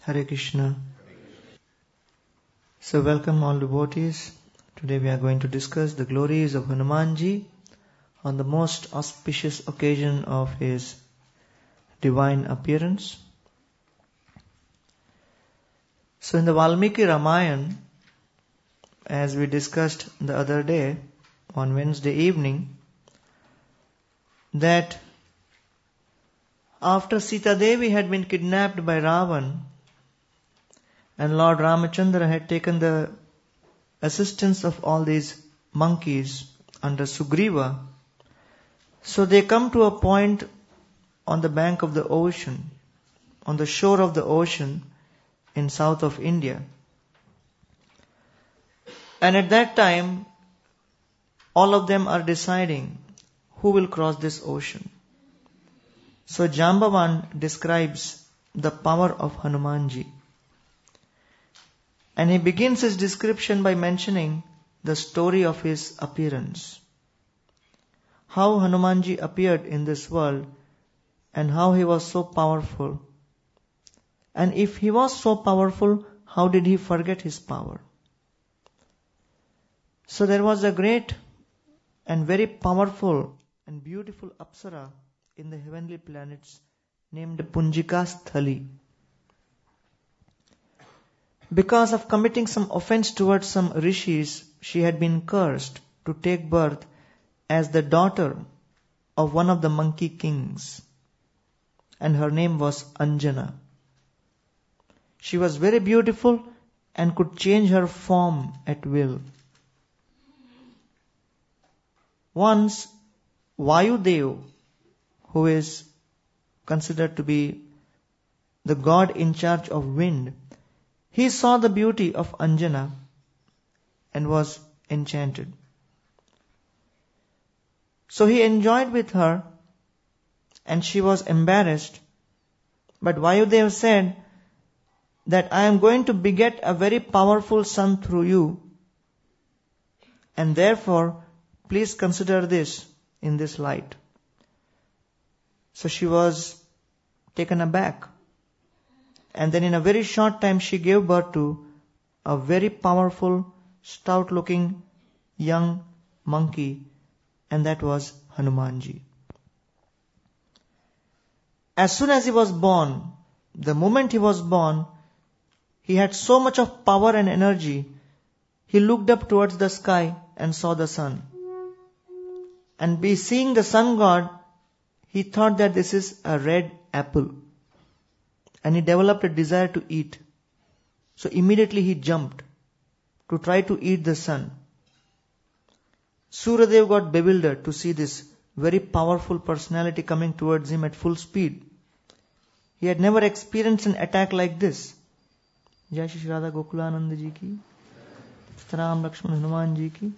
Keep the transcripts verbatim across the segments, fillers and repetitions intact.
Hare Krishna. So welcome all devotees. Today we are going to discuss the glories of Hanumanji on the most auspicious occasion of his divine appearance. So in the Valmiki Ramayana, as we discussed the other day on Wednesday evening, that after Sita Devi had been kidnapped by Ravan and Lord Ramachandra had taken the assistance of all these monkeys under Sugriva, so they come to a point on the bank of the ocean, on the shore of the ocean in south of India. And at that time, all of them are deciding who will cross this ocean. So Jambavan describes the power of Hanumanji. And he begins his description by mentioning the story of his appearance. How Hanumanji appeared in this world and how he was so powerful. And if he was so powerful, how did he forget his power? So there was a great and very powerful and beautiful Apsara in the heavenly planets named Punjika Sthali. Because of committing some offense towards some rishis, she had been cursed to take birth as the daughter of one of the monkey kings. And her name was Anjana. She was very beautiful and could change her form at will. Once, Vayudev, who is considered to be the god in charge of wind, he saw the beauty of Anjana and was enchanted. So he enjoyed with her and she was embarrassed. But Vayudev said that I am going to beget a very powerful son through you, and therefore please consider this in this light. So she was taken aback. And then in a very short time she gave birth to a very powerful, stout-looking young monkey, and that was Hanumanji. As soon as he was born, the moment he was born, he had so much of power and energy, he looked up towards the sky and saw the sun. And be seeing the sun god, he thought that this is a red apple. And he developed a desire to eat. So immediately he jumped to try to eat the sun. Suradev got bewildered to see this very powerful personality coming towards him at full speed. He had never experienced an attack like this. Jai Shri Radha Gokulananda Ji ki, Ram Lakshman Hanuman Ji ki.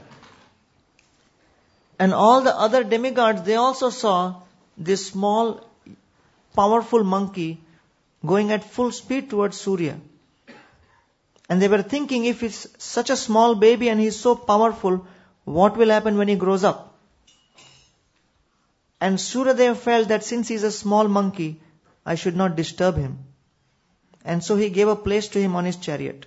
And all the other demigods, they also saw this small, powerful monkey going at full speed towards Surya. And they were thinking, if it's such a small baby and he's so powerful, what will happen when he grows up? And Suradev felt that since he's a small monkey, I should not disturb him. And so he gave a place to him on his chariot.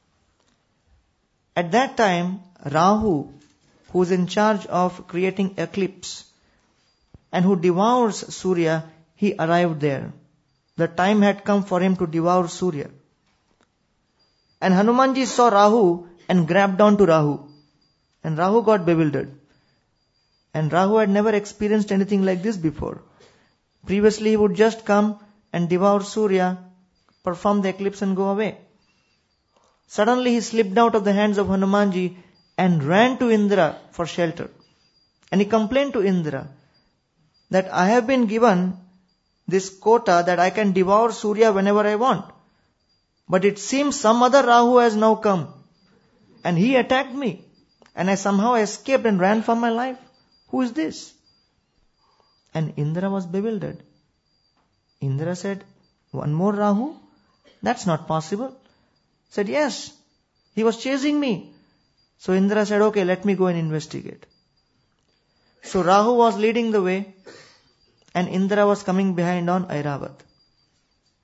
At that time, Rahu, who is in charge of creating eclipse and who devours Surya, he arrived there. The time had come for him to devour Surya. And Hanumanji saw Rahu and grabbed on to Rahu. And Rahu got bewildered. And Rahu had never experienced anything like this before. Previously he would just come and devour Surya, perform the eclipse and go away. Suddenly he slipped out of the hands of Hanumanji and ran to Indra for shelter. And he complained to Indra that I have been given this quota that I can devour Surya whenever I want. But it seems some other Rahu has now come. And he attacked me. And I somehow escaped and ran for my life. Who is this? And Indra was bewildered. Indra said, one more Rahu? That's not possible. Said, yes, he was chasing me. So Indra said, okay, let me go and investigate. So Rahu was leading the way and Indra was coming behind on Airavat.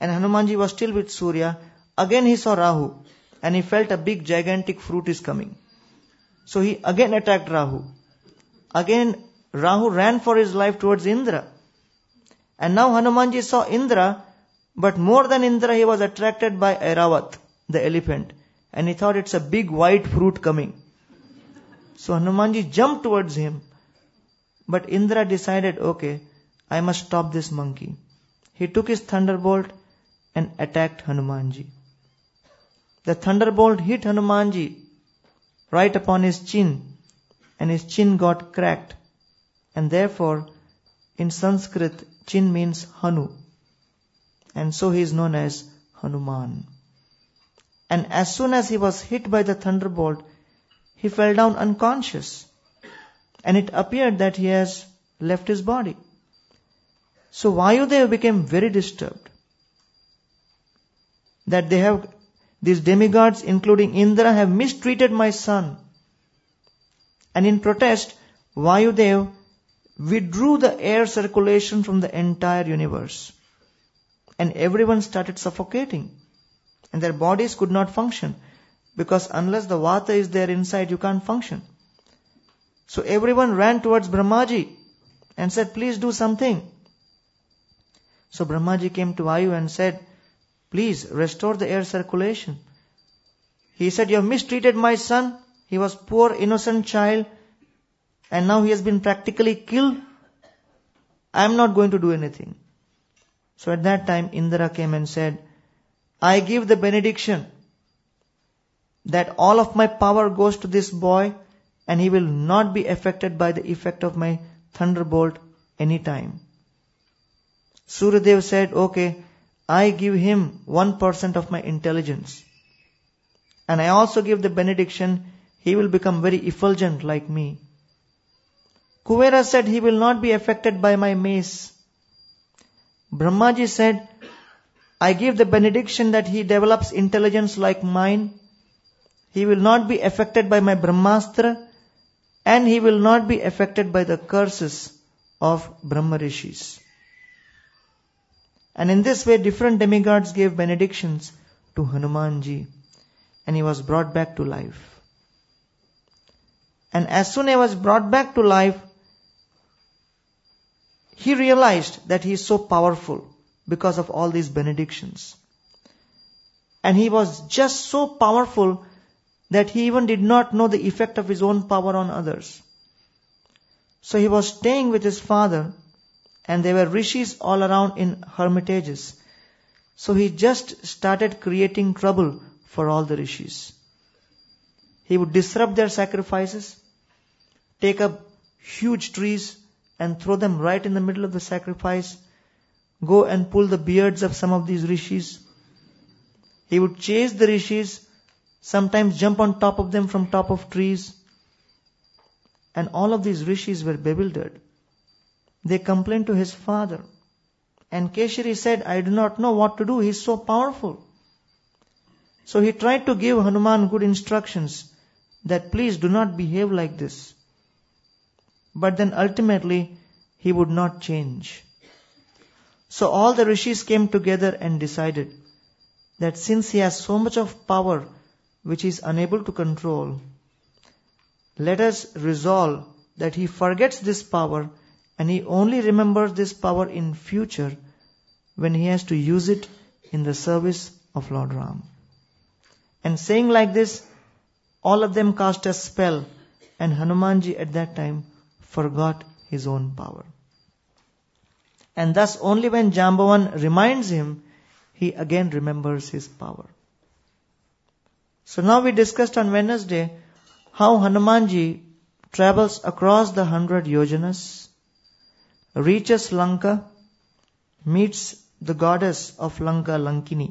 and Hanumanji was still with Surya, again he saw Rahu and he felt a big gigantic fruit is coming. So he again attacked Rahu. Again Rahu ran for his life towards Indra. And now Hanumanji saw Indra, but more than Indra he was attracted by Airavat, the elephant. And he thought it's a big white fruit coming. So Hanumanji jumped towards him. But Indra decided, okay, I must stop this monkey. He took his thunderbolt and attacked Hanumanji. The thunderbolt hit Hanumanji right upon his chin, and his chin got cracked. And therefore, in Sanskrit, chin means Hanu. And so he is known as Hanuman. And as soon as he was hit by the thunderbolt, he fell down unconscious. And it appeared that he has left his body. So Vayudeva became very disturbed. That they have, these demigods including Indra have mistreated my son. And in protest, Vayudeva withdrew the air circulation from the entire universe. And everyone started suffocating. And their bodies could not function. Because unless the vata is there inside, you can't function. So everyone ran towards Brahmaji and said, please do something. So Brahmaji came to Vayu and said, please restore the air circulation. He said, you have mistreated my son. He was poor, innocent child. And now he has been practically killed. I am not going to do anything. So at that time, Indra came and said, I give the benediction that all of my power goes to this boy and he will not be affected by the effect of my thunderbolt any time. Suryadev said, okay, I give him one percent of my intelligence. And I also give the benediction, he will become very effulgent like me. Kuvera said, he will not be affected by my mace. Brahmaji said, I give the benediction that he develops intelligence like mine. He will not be affected by my Brahmastra, and he will not be affected by the curses of Brahma Rishis. And in this way, different demigods gave benedictions to Hanumanji, and he was brought back to life. And as soon as he was brought back to life, he realized that he is so powerful because of all these benedictions. And he was just so powerful that he even did not know the effect of his own power on others. So he was staying with his father, and there were rishis all around in hermitages. So he just started creating trouble for all the rishis. He would disrupt their sacrifices, take up huge trees and throw them right in the middle of the sacrifice, go and pull the beards of some of these rishis. He would chase the rishis, sometimes jump on top of them from top of trees. And all of these rishis were bewildered. They complained to his father. And Keshari said, I do not know what to do. He is so powerful. So he tried to give Hanuman good instructions that please do not behave like this. But then ultimately he would not change. So all the rishis came together and decided that since he has so much of power which he is unable to control, let us resolve that he forgets this power and he only remembers this power in future when he has to use it in the service of Lord Ram. And saying like this, all of them cast a spell, and Hanumanji at that time forgot his own power. And thus only when Jambavan reminds him, he again remembers his power. So now we discussed on Wednesday how Hanumanji travels across the hundred yojanas, reaches Lanka, meets the goddess of Lanka, Lankini.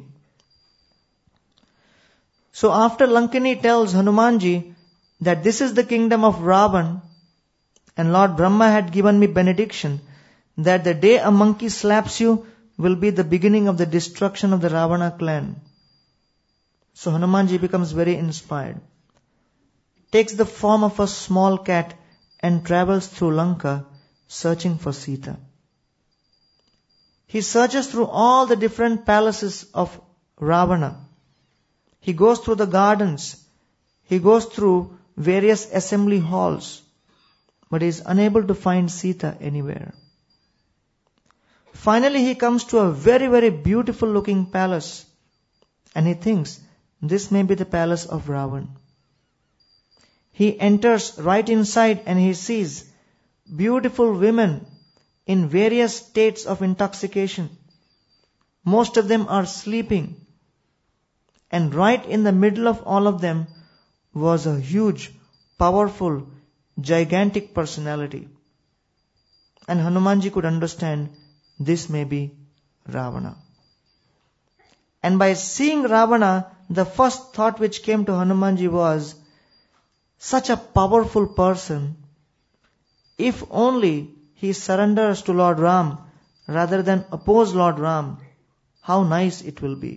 So after Lankini tells Hanumanji that this is the kingdom of Ravan, and Lord Brahma had given me benediction that the day a monkey slaps you will be the beginning of the destruction of the Ravana clan. So Hanumanji becomes very inspired, takes the form of a small cat and travels through Lanka searching for Sita. he searches through all the different palaces of Ravana. He goes through the gardens. He goes through various assembly halls. But he is unable to find Sita anywhere. Finally, he comes to a very, very beautiful looking palace. And he thinks, this may be the palace of Ravan. He enters right inside and he sees beautiful women in various states of intoxication. Most of them are sleeping. And right in the middle of all of them was a huge, powerful, gigantic personality. And Hanumanji could understand this may be Ravana. And by seeing Ravana, the first thought which came to Hanumanji was, such a powerful person, if only he surrenders to Lord Ram rather than oppose Lord Ram, how nice it will be.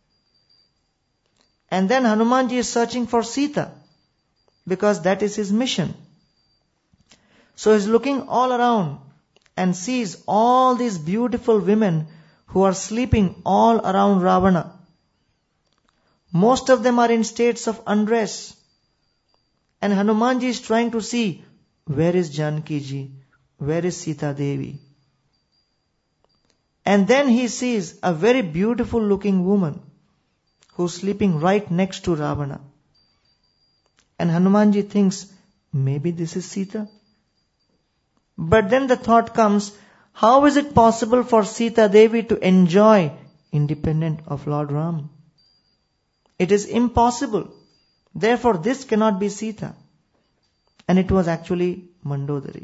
And then Hanumanji is searching for Sita, because that is his mission. So he's looking all around and sees all these beautiful women who are sleeping all around Ravana. Most of them are in states of undress. And Hanumanji is trying to see, where is Janaki ji? Where is Sita Devi? And then he sees a very beautiful looking woman who's sleeping right next to Ravana. And Hanumanji thinks, maybe this is Sita. But then the thought comes, how is it possible for Sita Devi to enjoy independent of Lord Ram? It is impossible. Therefore, this cannot be Sita. And it was actually Mandodari.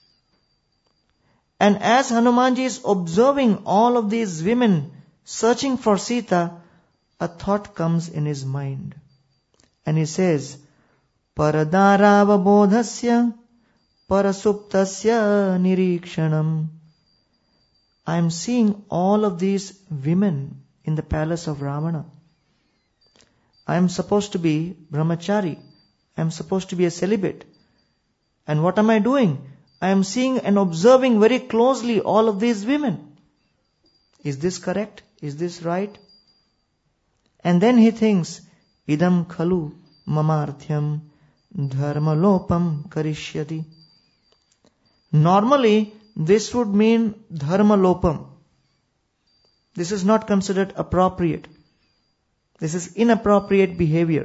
And as Hanumanji is observing all of these women searching for Sita, a thought comes in his mind. And he says, Paradarava bodhasya parasuptasya nirikshanam. I am seeing all of these women in the palace of Ravana. I am supposed to be brahmachari. I am supposed to be a celibate. And what am I doing? I am seeing and observing very closely all of these women. Is this correct? Is this right? And then he thinks, idam khalu mamarthyam dharma lopam karishyati. Normally, this would mean dharma lopam. This is not considered appropriate. This is inappropriate behavior.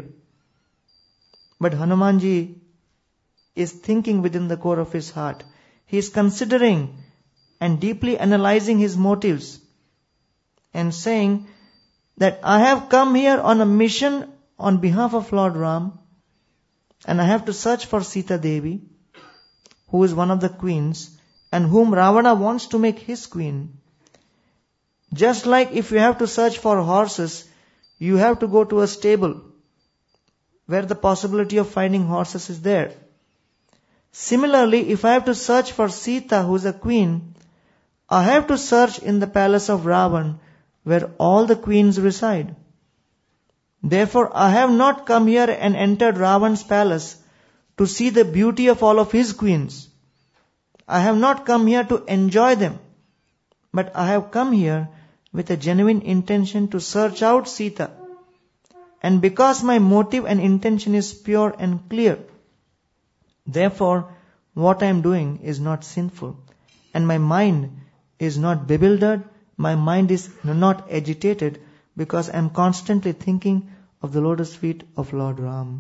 But Hanumanji is thinking within the core of his heart. He is considering and deeply analyzing his motives and saying that I have come here on a mission on behalf of Lord Ram, and I have to search for Sita Devi, who is one of the queens and whom Ravana wants to make his queen. Just like if you have to search for horses, you have to go to a stable where the possibility of finding horses is there. Similarly, if I have to search for Sita, who is a queen, I have to search in the palace of Ravan, where all the queens reside. Therefore, I have not come here and entered Ravan's palace to see the beauty of all of his queens. I have not come here to enjoy them, but I have come here with a genuine intention to search out Sita. And because my motive and intention is pure and clear, therefore, what I am doing is not sinful. And my mind is not bewildered. My mind is not agitated because I am constantly thinking of the lotus feet of Lord Ram.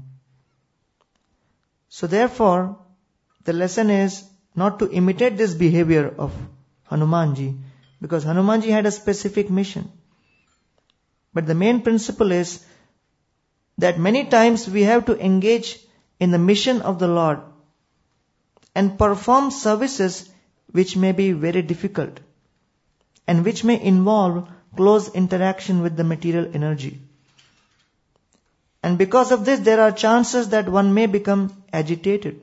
So therefore, the lesson is not to imitate this behavior of Hanumanji, because Hanumanji had a specific mission. But the main principle is that many times we have to engage in the mission of the Lord and perform services which may be very difficult and which may involve close interaction with the material energy. And because of this, there are chances that one may become agitated.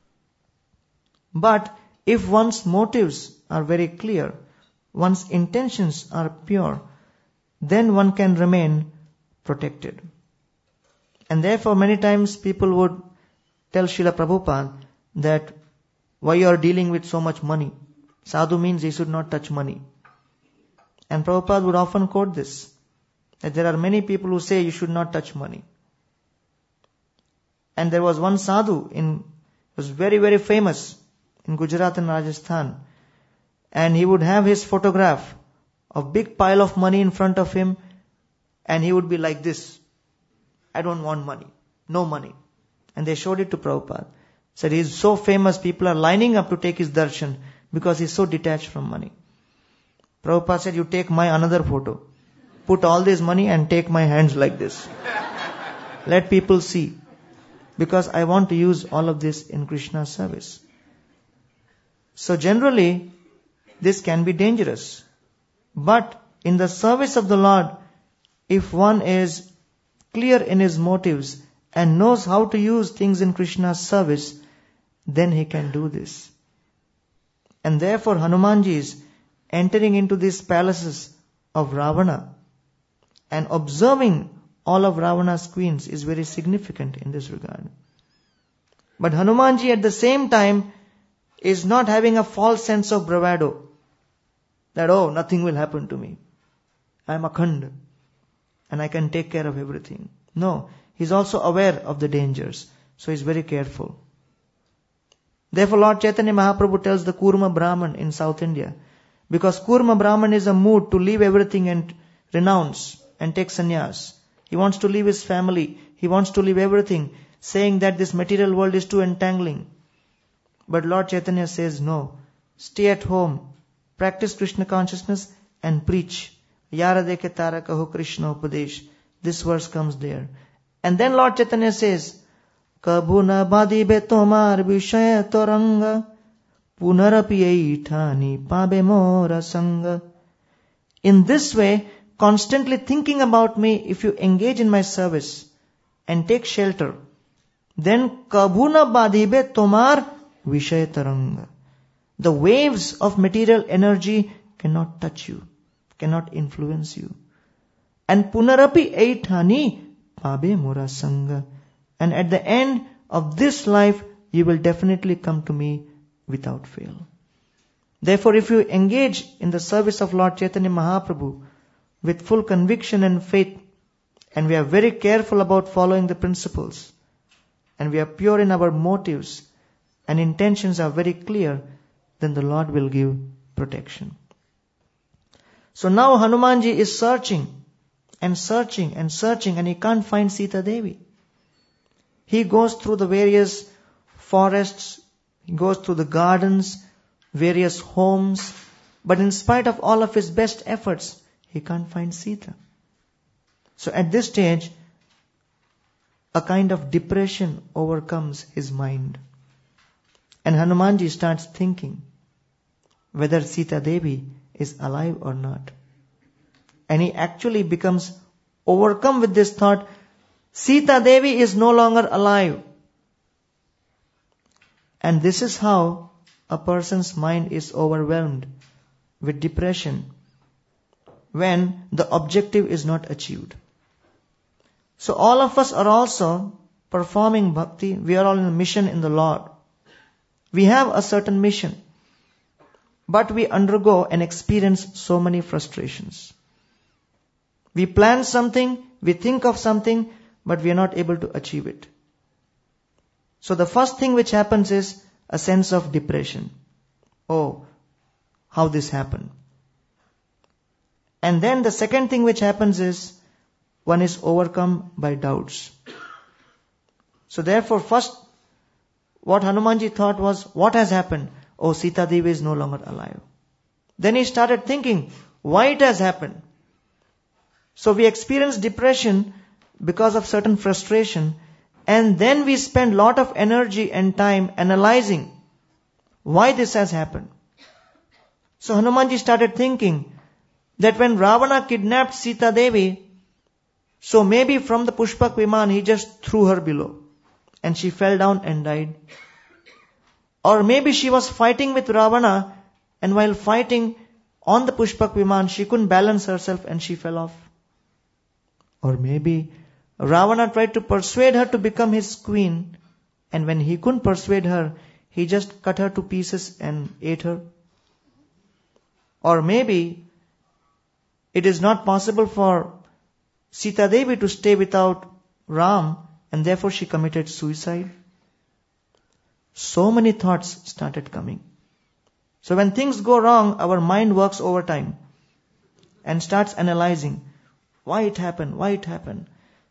But if one's motives are very clear, one's intentions are pure, then one can remain protected. And therefore many times people would tell Srila Prabhupada that why you are dealing with so much money. Sadhu means he should not touch money. And Prabhupada would often quote this, that there are many people who say you should not touch money. And there was one sadhu in, was very, very famous in Gujarat and Rajasthan. And he would have his photograph of big pile of money in front of him, and he would be like this. I don't want money. No money. And they showed it to Prabhupada. Said he is so famous, people are lining up to take his darshan because he is so detached from money. Prabhupada said, you take my another photo. Put all this money and take my hands like this. Let people see. Because I want to use all of this in Krishna's service. So generally, this can be dangerous. But in the service of the Lord, if one is clear in his motives and knows how to use things in Krishna's service, then he can do this. And therefore Hanumanji is entering into these palaces of Ravana and observing all of Ravana's queens is very significant in this regard. But Hanumanji at the same time is not having a false sense of bravado. That, oh, nothing will happen to me. I am Akhand and I can take care of everything. No, he is also aware of the dangers. So he is very careful. Therefore Lord Chaitanya Mahaprabhu tells the Kurma Brahman in South India, because Kurma Brahman is a mood to leave everything and renounce and take sannyas. He wants to leave his family. He wants to leave everything, saying that this material world is too entangling. But Lord Chaitanya says, no, stay at home, practice Krishna consciousness and preach. Yara dekhe tara kaho Krishna upadesh. This verse comes there. And then Lord Chaitanya says, Kabhu na badibe tomar vishaya toranga punarapi eithani pabe mora sanga. In this way, constantly thinking about me, if you engage in my service and take shelter, then kabhu na badibe tomar vishaya taranga. The waves of material energy cannot touch you, cannot influence you. And punarapi eithani pabe mora sanga. And at the end of this life, you will definitely come to me without fail. Therefore, if you engage in the service of Lord Chaitanya Mahaprabhu with full conviction and faith, and we are very careful about following the principles, and we are pure in our motives, and intentions are very clear, then the Lord will give protection. So now Hanumanji is searching and searching and searching, and he can't find Sita Devi. He goes through the various forests, he goes through the gardens, various homes, but in spite of all of his best efforts, he can't find Sita. So at this stage, a kind of depression overcomes his mind. And Hanumanji starts thinking whether Sita Devi is alive or not. And he actually becomes overcome with this thought, Sita Devi is no longer alive. And this is how a person's mind is overwhelmed with depression when the objective is not achieved. So all of us are also performing bhakti. We are all in a mission in the Lord. We have a certain mission, but we undergo and experience so many frustrations. We plan something, we think of something, but we are not able to achieve it. So the first thing which happens is a sense of depression. Oh, how this happened. And then the second thing which happens is one is overcome by doubts. So therefore first what Hanumanji thought was, what has happened? Oh, Sita Devi is no longer alive. Then he started thinking, why it has happened? So we experience depression because of certain frustration, and then we spend lot of energy and time analyzing why this has happened. So Hanumanji started thinking that when Ravana kidnapped Sita Devi, so maybe from the Pushpak Viman he just threw her below and she fell down and died. Or maybe she was fighting with Ravana, and while fighting on the Pushpak Viman she couldn't balance herself and she fell off. Or maybe Ravana tried to persuade her to become his queen, and when he couldn't persuade her, he just cut her to pieces and ate her. Or maybe it is not possible for Sita Devi to stay without Ram, and therefore she committed suicide. So many thoughts started coming. So when things go wrong, our mind works overtime and starts analyzing why it happened, why it happened.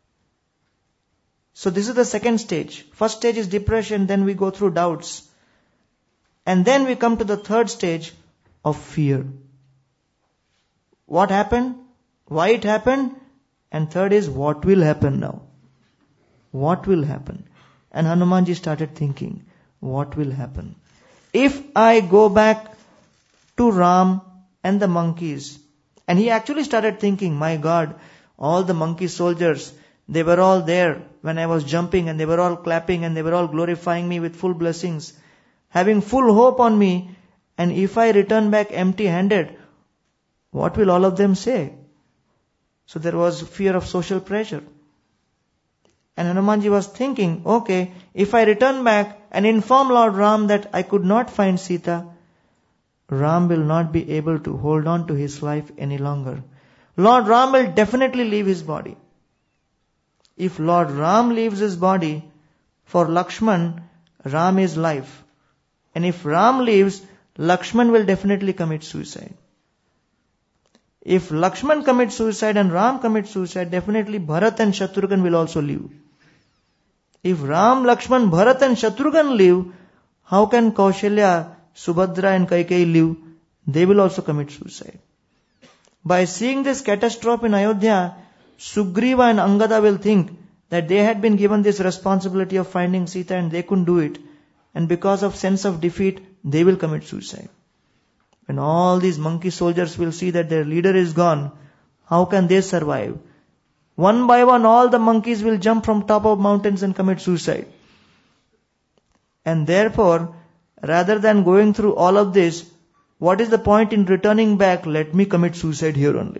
So this is the second stage. First stage is depression, then we go through doubts. And then we come to the third stage of fear. What happened? Why it happened? And third is, what will happen now? What will happen? And Hanumanji started thinking, what will happen? If I go back to Ram and the monkeys, and he actually started thinking, my God, all the monkey soldiers, they were all there when I was jumping, and they were all clapping, and they were all glorifying me with full blessings, having full hope on me. And if I return back empty-handed, what will all of them say? So there was fear of social pressure. And Hanumanji was thinking, okay, if I return back and inform Lord Ram that I could not find Sita, Ram will not be able to hold on to his life any longer. Lord Ram will definitely leave his body. If Lord Ram leaves his body, for Lakshman, Ram is life. And if Ram leaves, Lakshman will definitely commit suicide. If Lakshman commits suicide and Ram commits suicide, definitely Bharat and Shatrughan will also leave. If Ram, Lakshman, Bharat and Shatrughan leave, how can Kaushalya, Subhadra and Kaikeyi live? They will also commit suicide. By seeing this catastrophe in Ayodhya, Sugriva and Angada will think that they had been given this responsibility of finding Sita and they couldn't do it. And because of sense of defeat, they will commit suicide. When all these monkey soldiers will see that their leader is gone, how can they survive? One by one, all the monkeys will jump from top of mountains and commit suicide. And therefore, rather than going through all of this, what is the point in returning back? Let me commit suicide here only.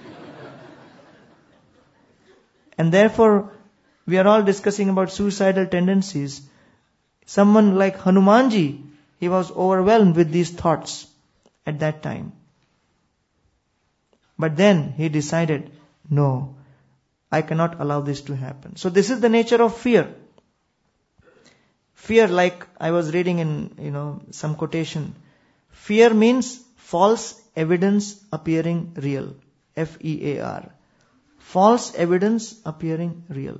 And therefore, we are all discussing about suicidal tendencies. Someone like Hanumanji, he was overwhelmed with these thoughts at that time. But then he decided, no, I cannot allow this to happen. So this is the nature of fear. Fear, like I was reading in, you know, some quotation. Fear means false evidence appearing real. F E A R. False evidence appearing real.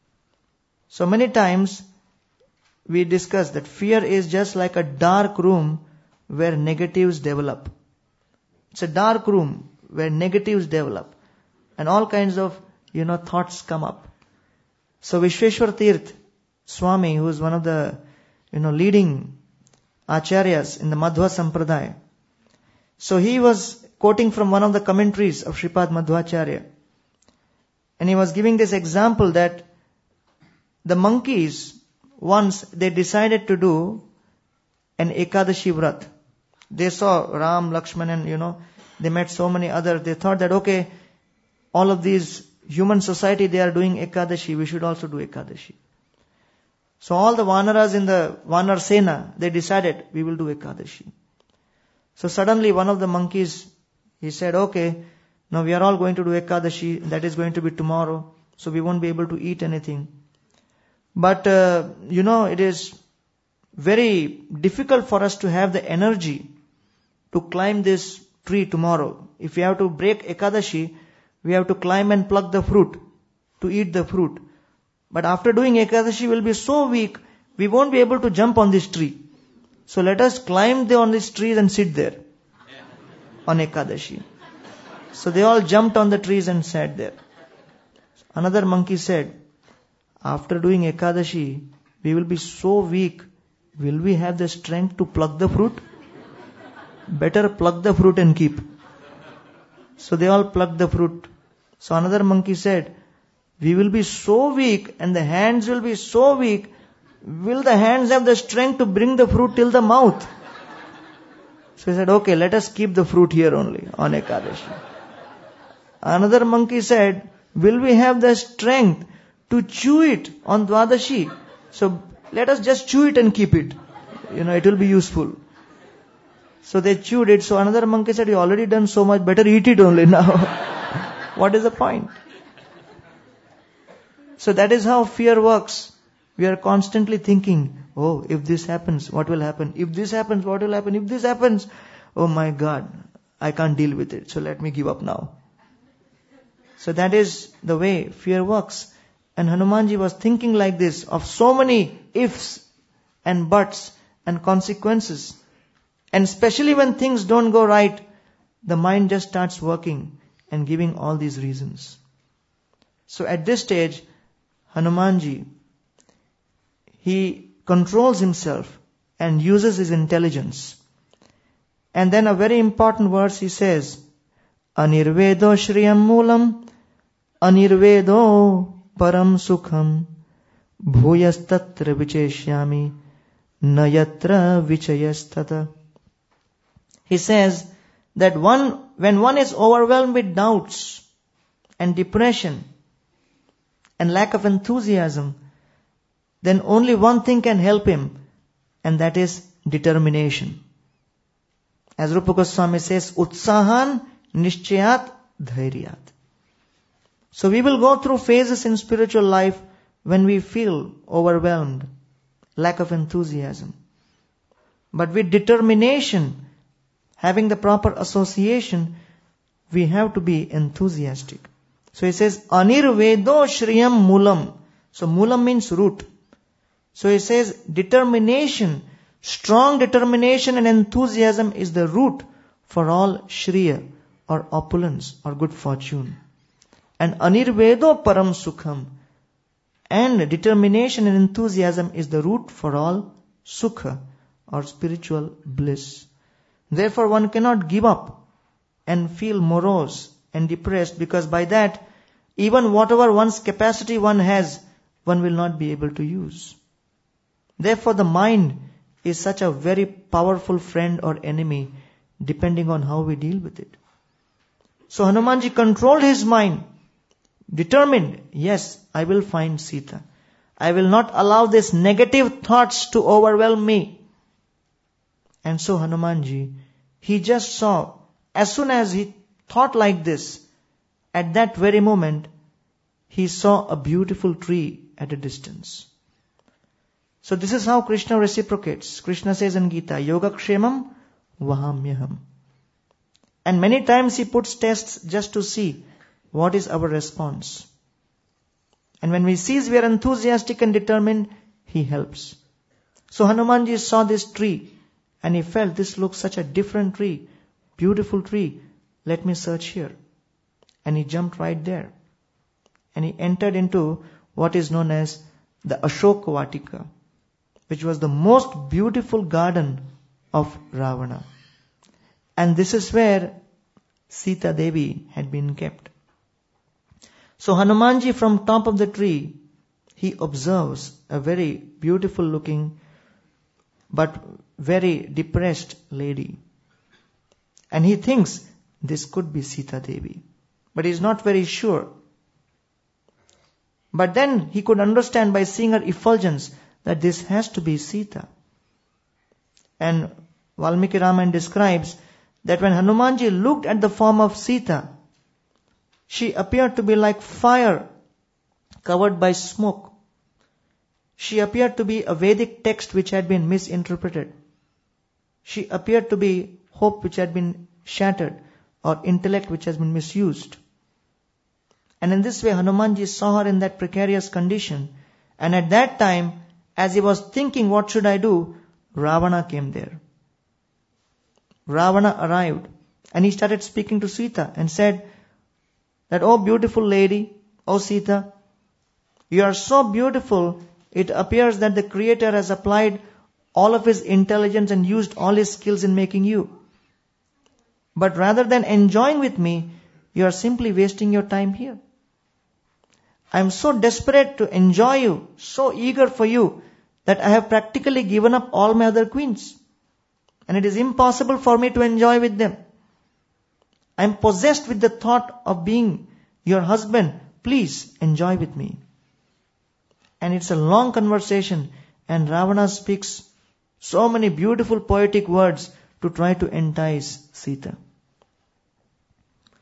So many times we discuss that fear is just like a dark room where negatives develop. It's a dark room where negatives develop. And all kinds of, you know, thoughts come up. So Vishweshwar Tirth Swami, who is one of the, you know, leading acharyas in the Madhva Sampradaya. So he was quoting from one of the commentaries of Shripad Madhvacharya. And he was giving this example that the monkeys, once they decided to do an Ekadashi Vrat. They saw Ram, Lakshman and, you know, they met so many others. They thought that, okay, all of these human society, they are doing Ekadashi. We should also do Ekadashi. So all the Vanaras in the Vanar Sena, they decided, we will do Ekadashi. So suddenly one of the monkeys, he said, okay, now we are all going to do Ekadashi. That is going to be tomorrow. So we won't be able to eat anything. But, uh, you know, it is very difficult for us to have the energy to climb this tree tomorrow. If we have to break Ekadashi, we have to climb and pluck the fruit, to eat the fruit. But after doing Ekadashi, we will be so weak, we won't be able to jump on this tree. So let us climb the, on these trees and sit there on Ekadashi. So they all jumped on the trees and sat there. Another monkey said, after doing Ekadashi, we will be so weak, will we have the strength to pluck the fruit? Better pluck the fruit and keep. So they all plucked the fruit. So another monkey said, we will be so weak and the hands will be so weak, will the hands have the strength to bring the fruit till the mouth? So he said, okay, let us keep the fruit here only on Ekadashi. Another monkey said, will we have the strength to chew it on Dwadashi? So let us just chew it and keep it. You know, it will be useful. So they chewed it. So another monkey said, you already done so much, better eat it only now. What is the point? So that is how fear works. We are constantly thinking, oh, if this happens, what will happen? If this happens, what will happen? If this happens, oh my God, I can't deal with it. So let me give up now. So that is the way fear works. And Hanumanji was thinking like this of so many ifs and buts and consequences. And especially when things don't go right, the mind just starts working and giving all these reasons. So at this stage, Hanumanji, he controls himself and uses his intelligence. And then a very important verse he says, Anirvedo Shriyam Moolam, Anirvedo Param Sukham, Bhuyastatra Vicheshyami, Nayatra Vichayastata. He says that one, when one is overwhelmed with doubts and depression and lack of enthusiasm, then only one thing can help him, and that is determination. As Rupa Goswami says, Utsahan Nishchayat Dhairyat. So we will go through phases in spiritual life when we feel overwhelmed, lack of enthusiasm. But with determination, having the proper association, we have to be enthusiastic. So he says, Anirvedo Shriyam Moolam. So Moolam means root. So he says, determination, strong determination and enthusiasm is the root for all Shriya or opulence or good fortune. And Anirvedo Param Sukham. And determination and enthusiasm is the root for all Sukha or spiritual bliss. Therefore one cannot give up and feel morose and depressed, because by that, even whatever one's capacity one has, one will not be able to use. Therefore the mind is such a very powerful friend or enemy, depending on how we deal with it. So Hanumanji controlled his mind, determined, yes, I will find Sita. I will not allow these negative thoughts to overwhelm me. And so Hanumanji, he just saw, as soon as he thought like this, at that very moment, he saw a beautiful tree at a distance. So this is how Krishna reciprocates. Krishna says in Gita, Yogakshemam Vahamyaham. And many times he puts tests just to see what is our response. And when we see we are enthusiastic and determined, he helps. So Hanumanji saw this tree and he felt this looks such a different tree, beautiful tree. Let me search here. And he jumped right there. And he entered into what is known as the Ashoka Vatika, which was the most beautiful garden of Ravana. And this is where Sita Devi had been kept. So Hanumanji, from top of the tree, he observes a very beautiful looking but very depressed lady. And he thinks this could be Sita Devi. But he is not very sure. But then he could understand by seeing her effulgence that this has to be Sita. And Valmiki Ramayana describes that when Hanumanji looked at the form of Sita, she appeared to be like fire covered by smoke. She appeared to be a Vedic text which had been misinterpreted. She appeared to be hope which had been shattered, or intellect which has been misused. And in this way Hanumanji saw her in that precarious condition. And at that time, as he was thinking, what should I do? Ravana came there. Ravana arrived and he started speaking to Sita and said that, oh beautiful lady, oh Sita, you are so beautiful, it appears that the Creator has applied all of his intelligence and used all his skills in making you. But rather than enjoying with me, you are simply wasting your time here. I am so desperate to enjoy you, so eager for you, that I have practically given up all my other queens. And it is impossible for me to enjoy with them. I am possessed with the thought of being your husband. Please enjoy with me. And it's a long conversation, and Ravana speaks so many beautiful poetic words to try to entice Sita.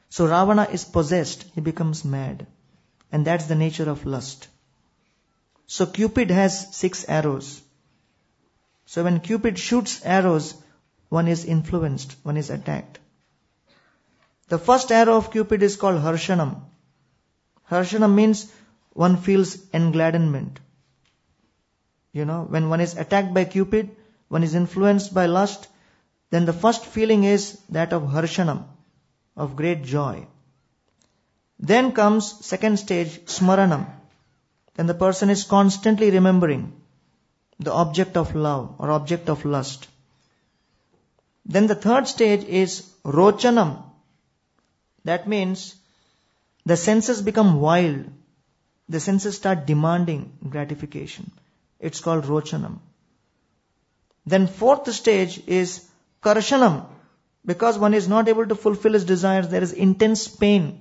So Ravana is possessed, he becomes mad. And that's the nature of lust. So Cupid has six arrows. So when Cupid shoots arrows, one is influenced, one is attacked. The first arrow of Cupid is called Harshanam. Harshanam means one feels engladdenment. You know, when one is attacked by Cupid, one is influenced by lust, then the first feeling is that of Harshanam, of great joy. Then comes second stage, Smaranam. Then the person is constantly remembering the object of love or object of lust. Then the third stage is Rochanam. That means the senses become wild. The senses start demanding gratification. It's called Rochanam. Then fourth stage is Karshanam. Because one is not able to fulfill his desires, there is intense pain.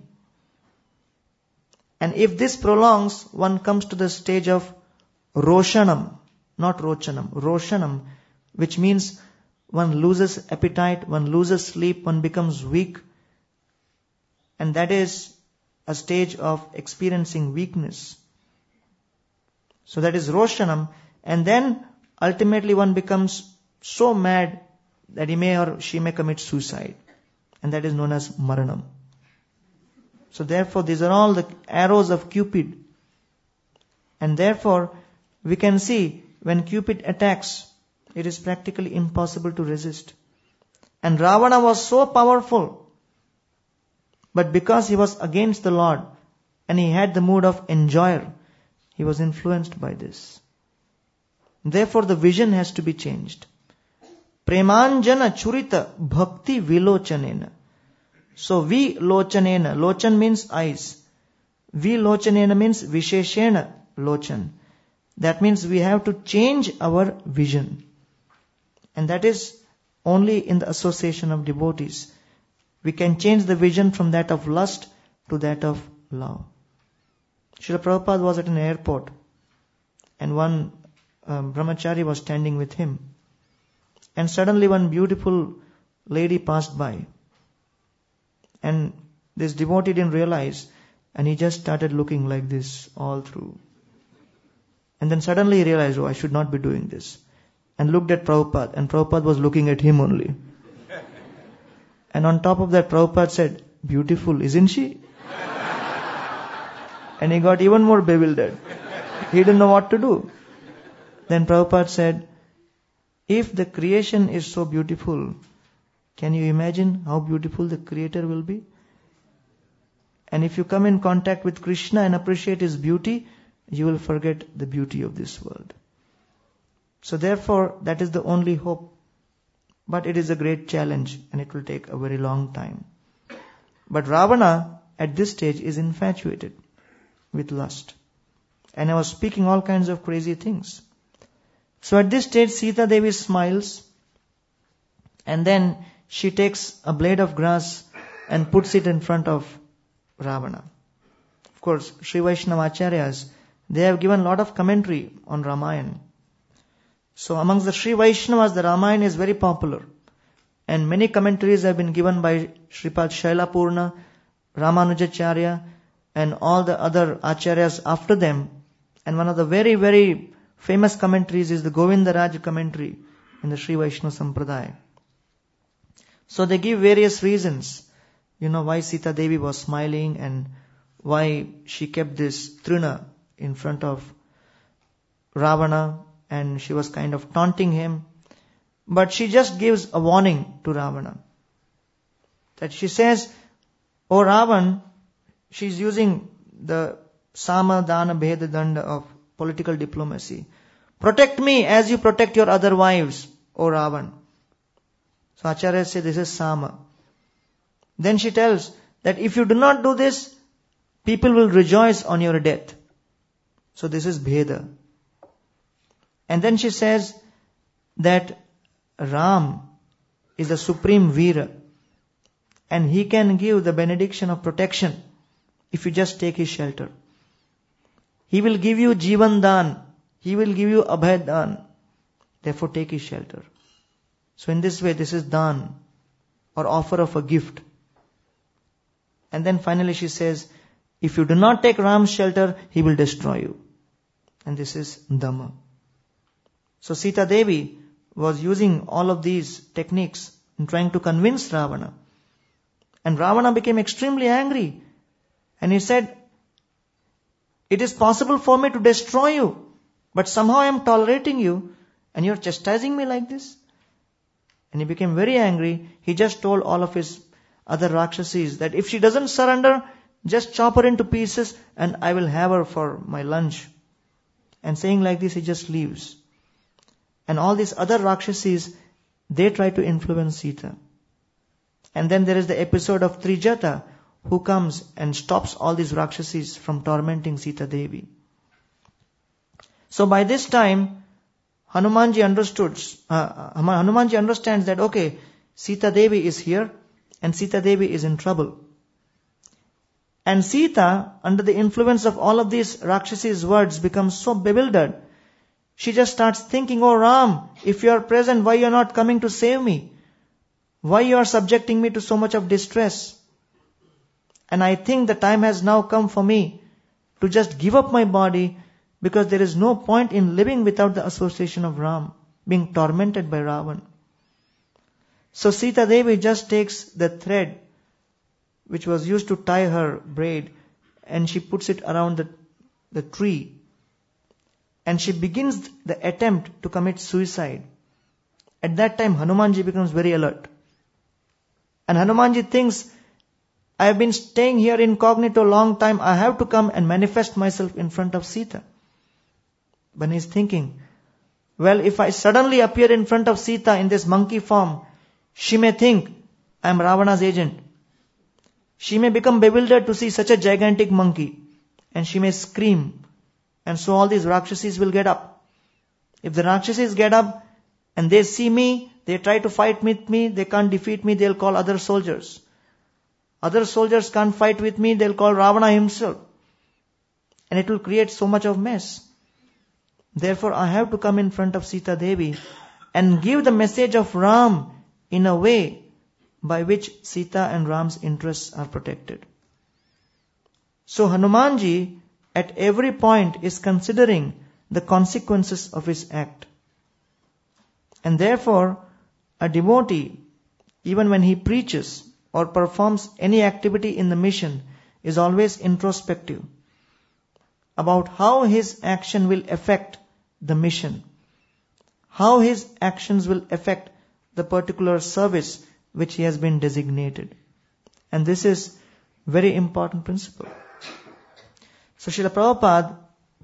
And if this prolongs, one comes to the stage of Roshanam, not Rochanam, Roshanam, which means one loses appetite, one loses sleep, one becomes weak. And that is a stage of experiencing weakness. So that is Roshanam. And then ultimately one becomes so mad that he may or she may commit suicide. And that is known as Maranam. So therefore these are all the arrows of Cupid. And therefore we can see when Cupid attacks, it is practically impossible to resist. And Ravana was so powerful, but because he was against the Lord and he had the mood of enjoyer, he was influenced by this. Therefore the vision has to be changed. Premanjana churita bhakti vilochanena. So vilochanena, lochan means eyes. Vilochanena means visheshena lochan. That means we have to change our vision. And that is only in the association of devotees. We can change the vision from that of lust to that of love. Srila Prabhupada was at an airport and one um, brahmachari was standing with him. And suddenly one beautiful lady passed by. And this devotee didn't realize and he just started looking like this all through. And then suddenly he realized, oh, I should not be doing this. And looked at Prabhupada, and Prabhupada was looking at him only. And on top of that, Prabhupada said, beautiful, isn't she? And he got even more bewildered. He didn't know what to do. Then Prabhupada said, if the creation is so beautiful, can you imagine how beautiful the Creator will be? And if you come in contact with Krishna and appreciate His beauty, you will forget the beauty of this world. So therefore, that is the only hope. But it is a great challenge and it will take a very long time. But Ravana at this stage is infatuated with lust. And I was speaking all kinds of crazy things. So at this stage, Sita Devi smiles and then she takes a blade of grass and puts it in front of Ravana. Of course, Sri Vaishnava Acharyas, they have given a lot of commentary on Ramayana. So amongst the Sri Vaishnavas, the Ramayana is very popular. And many commentaries have been given by Sripad Shailapurna, Ramanujacharya, and all the other Acharyas after them. And one of the very, very famous commentaries is the Govindaraj commentary in the Sri Vaishnava Sampradaya. So they give various reasons, you know, why Sita Devi was smiling and why she kept this trina in front of Ravana and she was kind of taunting him. But she just gives a warning to Ravana. That she says, O Ravan, she's using the Sama, Dana, Bheda, Danda of political diplomacy. Protect me as you protect your other wives, O Ravan. So Acharya says this is Sama. Then she tells that if you do not do this, people will rejoice on your death. So this is Bheda. And then she says that Ram is the supreme Veera. And he can give the benediction of protection if you just take his shelter. He will give you Jivan Dan. He will give you Abhay Dan. Therefore take his shelter. So in this way, this is Dan or offer of a gift. And then finally she says, if you do not take Ram's shelter, he will destroy you. And this is Dhamma. So Sita Devi was using all of these techniques in trying to convince Ravana. And Ravana became extremely angry. And he said, it is possible for me to destroy you, but somehow I am tolerating you and you are chastising me like this. And he became very angry. He just told all of his other Rakshasis that if she doesn't surrender, just chop her into pieces and I will have her for my lunch. And saying like this, he just leaves. And all these other Rakshasis, they try to influence Sita. And then there is the episode of Trijata, who comes and stops all these Rakshasis from tormenting Sita Devi. So by this time, Hanumanji understood, uh, Hanumanji understands that, okay, Sita Devi is here and Sita Devi is in trouble. And Sita, under the influence of all of these Rakshasis' words, becomes so bewildered. She just starts thinking, oh Ram, if you are present, why you are not coming to save me? Why you are subjecting me to so much of distress? And I think the time has now come for me to just give up my body, because there is no point in living without the association of Ram, being tormented by Ravan. So Sita Devi just takes the thread which was used to tie her braid and she puts it around the, the tree. And she begins the attempt to commit suicide. At that time, Hanumanji becomes very alert. And Hanumanji thinks, I have been staying here incognito long time. I have to come and manifest myself in front of Sita. But he's thinking, well, if I suddenly appear in front of Sita in this monkey form, she may think I am Ravana's agent. She may become bewildered to see such a gigantic monkey. And she may scream. And so all these Rakshasis will get up. If the Rakshasis get up and they see me, they try to fight with me, they can't defeat me, they'll call other soldiers. Other soldiers can't fight with me, they'll call Ravana himself. And it will create so much of mess. Therefore, I have to come in front of Sita Devi and give the message of Ram in a way by which Sita and Ram's interests are protected. So Hanumanji at every point is considering the consequences of his act. And therefore, a devotee, even when he preaches or performs any activity in the mission, is always introspective about how his action will affect the mission, how his actions will affect the particular service which he has been designated. And this is very important principle. So Srila Prabhupada,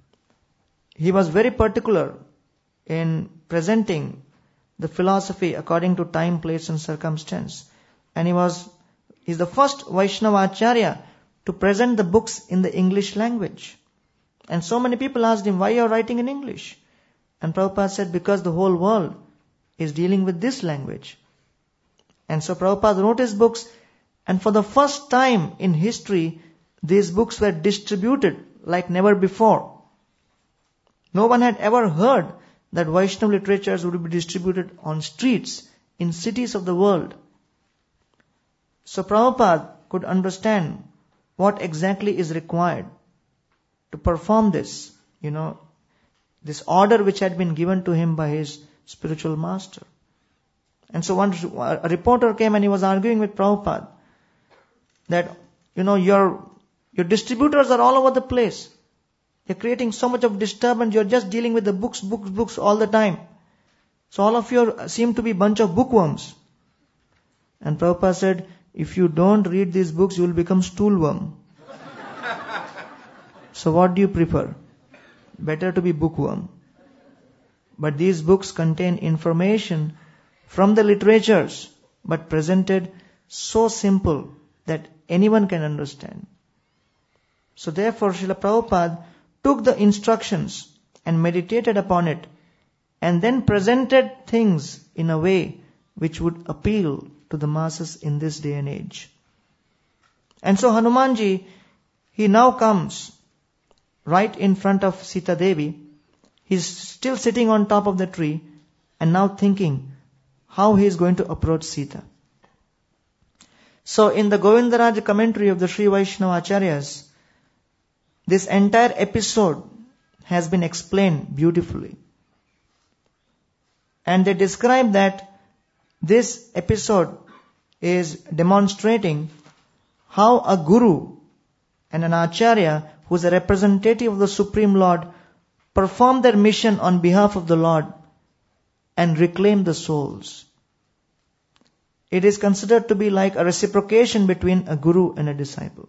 he was very particular in presenting the philosophy according to time, place and circumstance. And he was, he's the first Vaishnava Acharya to present the books in the English language. And so many people asked him, why you are writing in English? And Prabhupada said, because the whole world is dealing with this language. And so Prabhupada wrote his books, and for the first time in history, these books were distributed like never before. No one had ever heard that Vaishnava literatures would be distributed on streets in cities of the world. So Prabhupada could understand what exactly is required to perform this, you know, this order which had been given to him by his spiritual master. And so one a reporter came and he was arguing with Prabhupada that, you know, your your distributors are all over the place. You're creating so much of disturbance. You're just dealing with the books, books, books all the time. So all of you seem to be a bunch of bookworms. And Prabhupada said, if you don't read these books, you will become stoolworm. So what do you prefer? Better to be bookworm. But these books contain information from the literatures, but presented so simple that anyone can understand. So therefore, Srila Prabhupada took the instructions and meditated upon it, and then presented things in a way which would appeal to the masses in this day and age. And so Hanumanji, he now comes right in front of Sita Devi. He's still sitting on top of the tree and now thinking how he is going to approach Sita. So in the Govindaraja commentary of the Sri Vaishnava Acharyas, this entire episode has been explained beautifully. And they describe that this episode is demonstrating how a guru and an acharya, who is a representative of the Supreme Lord, perform their mission on behalf of the Lord and reclaim the souls. It is considered to be like a reciprocation between a guru and a disciple.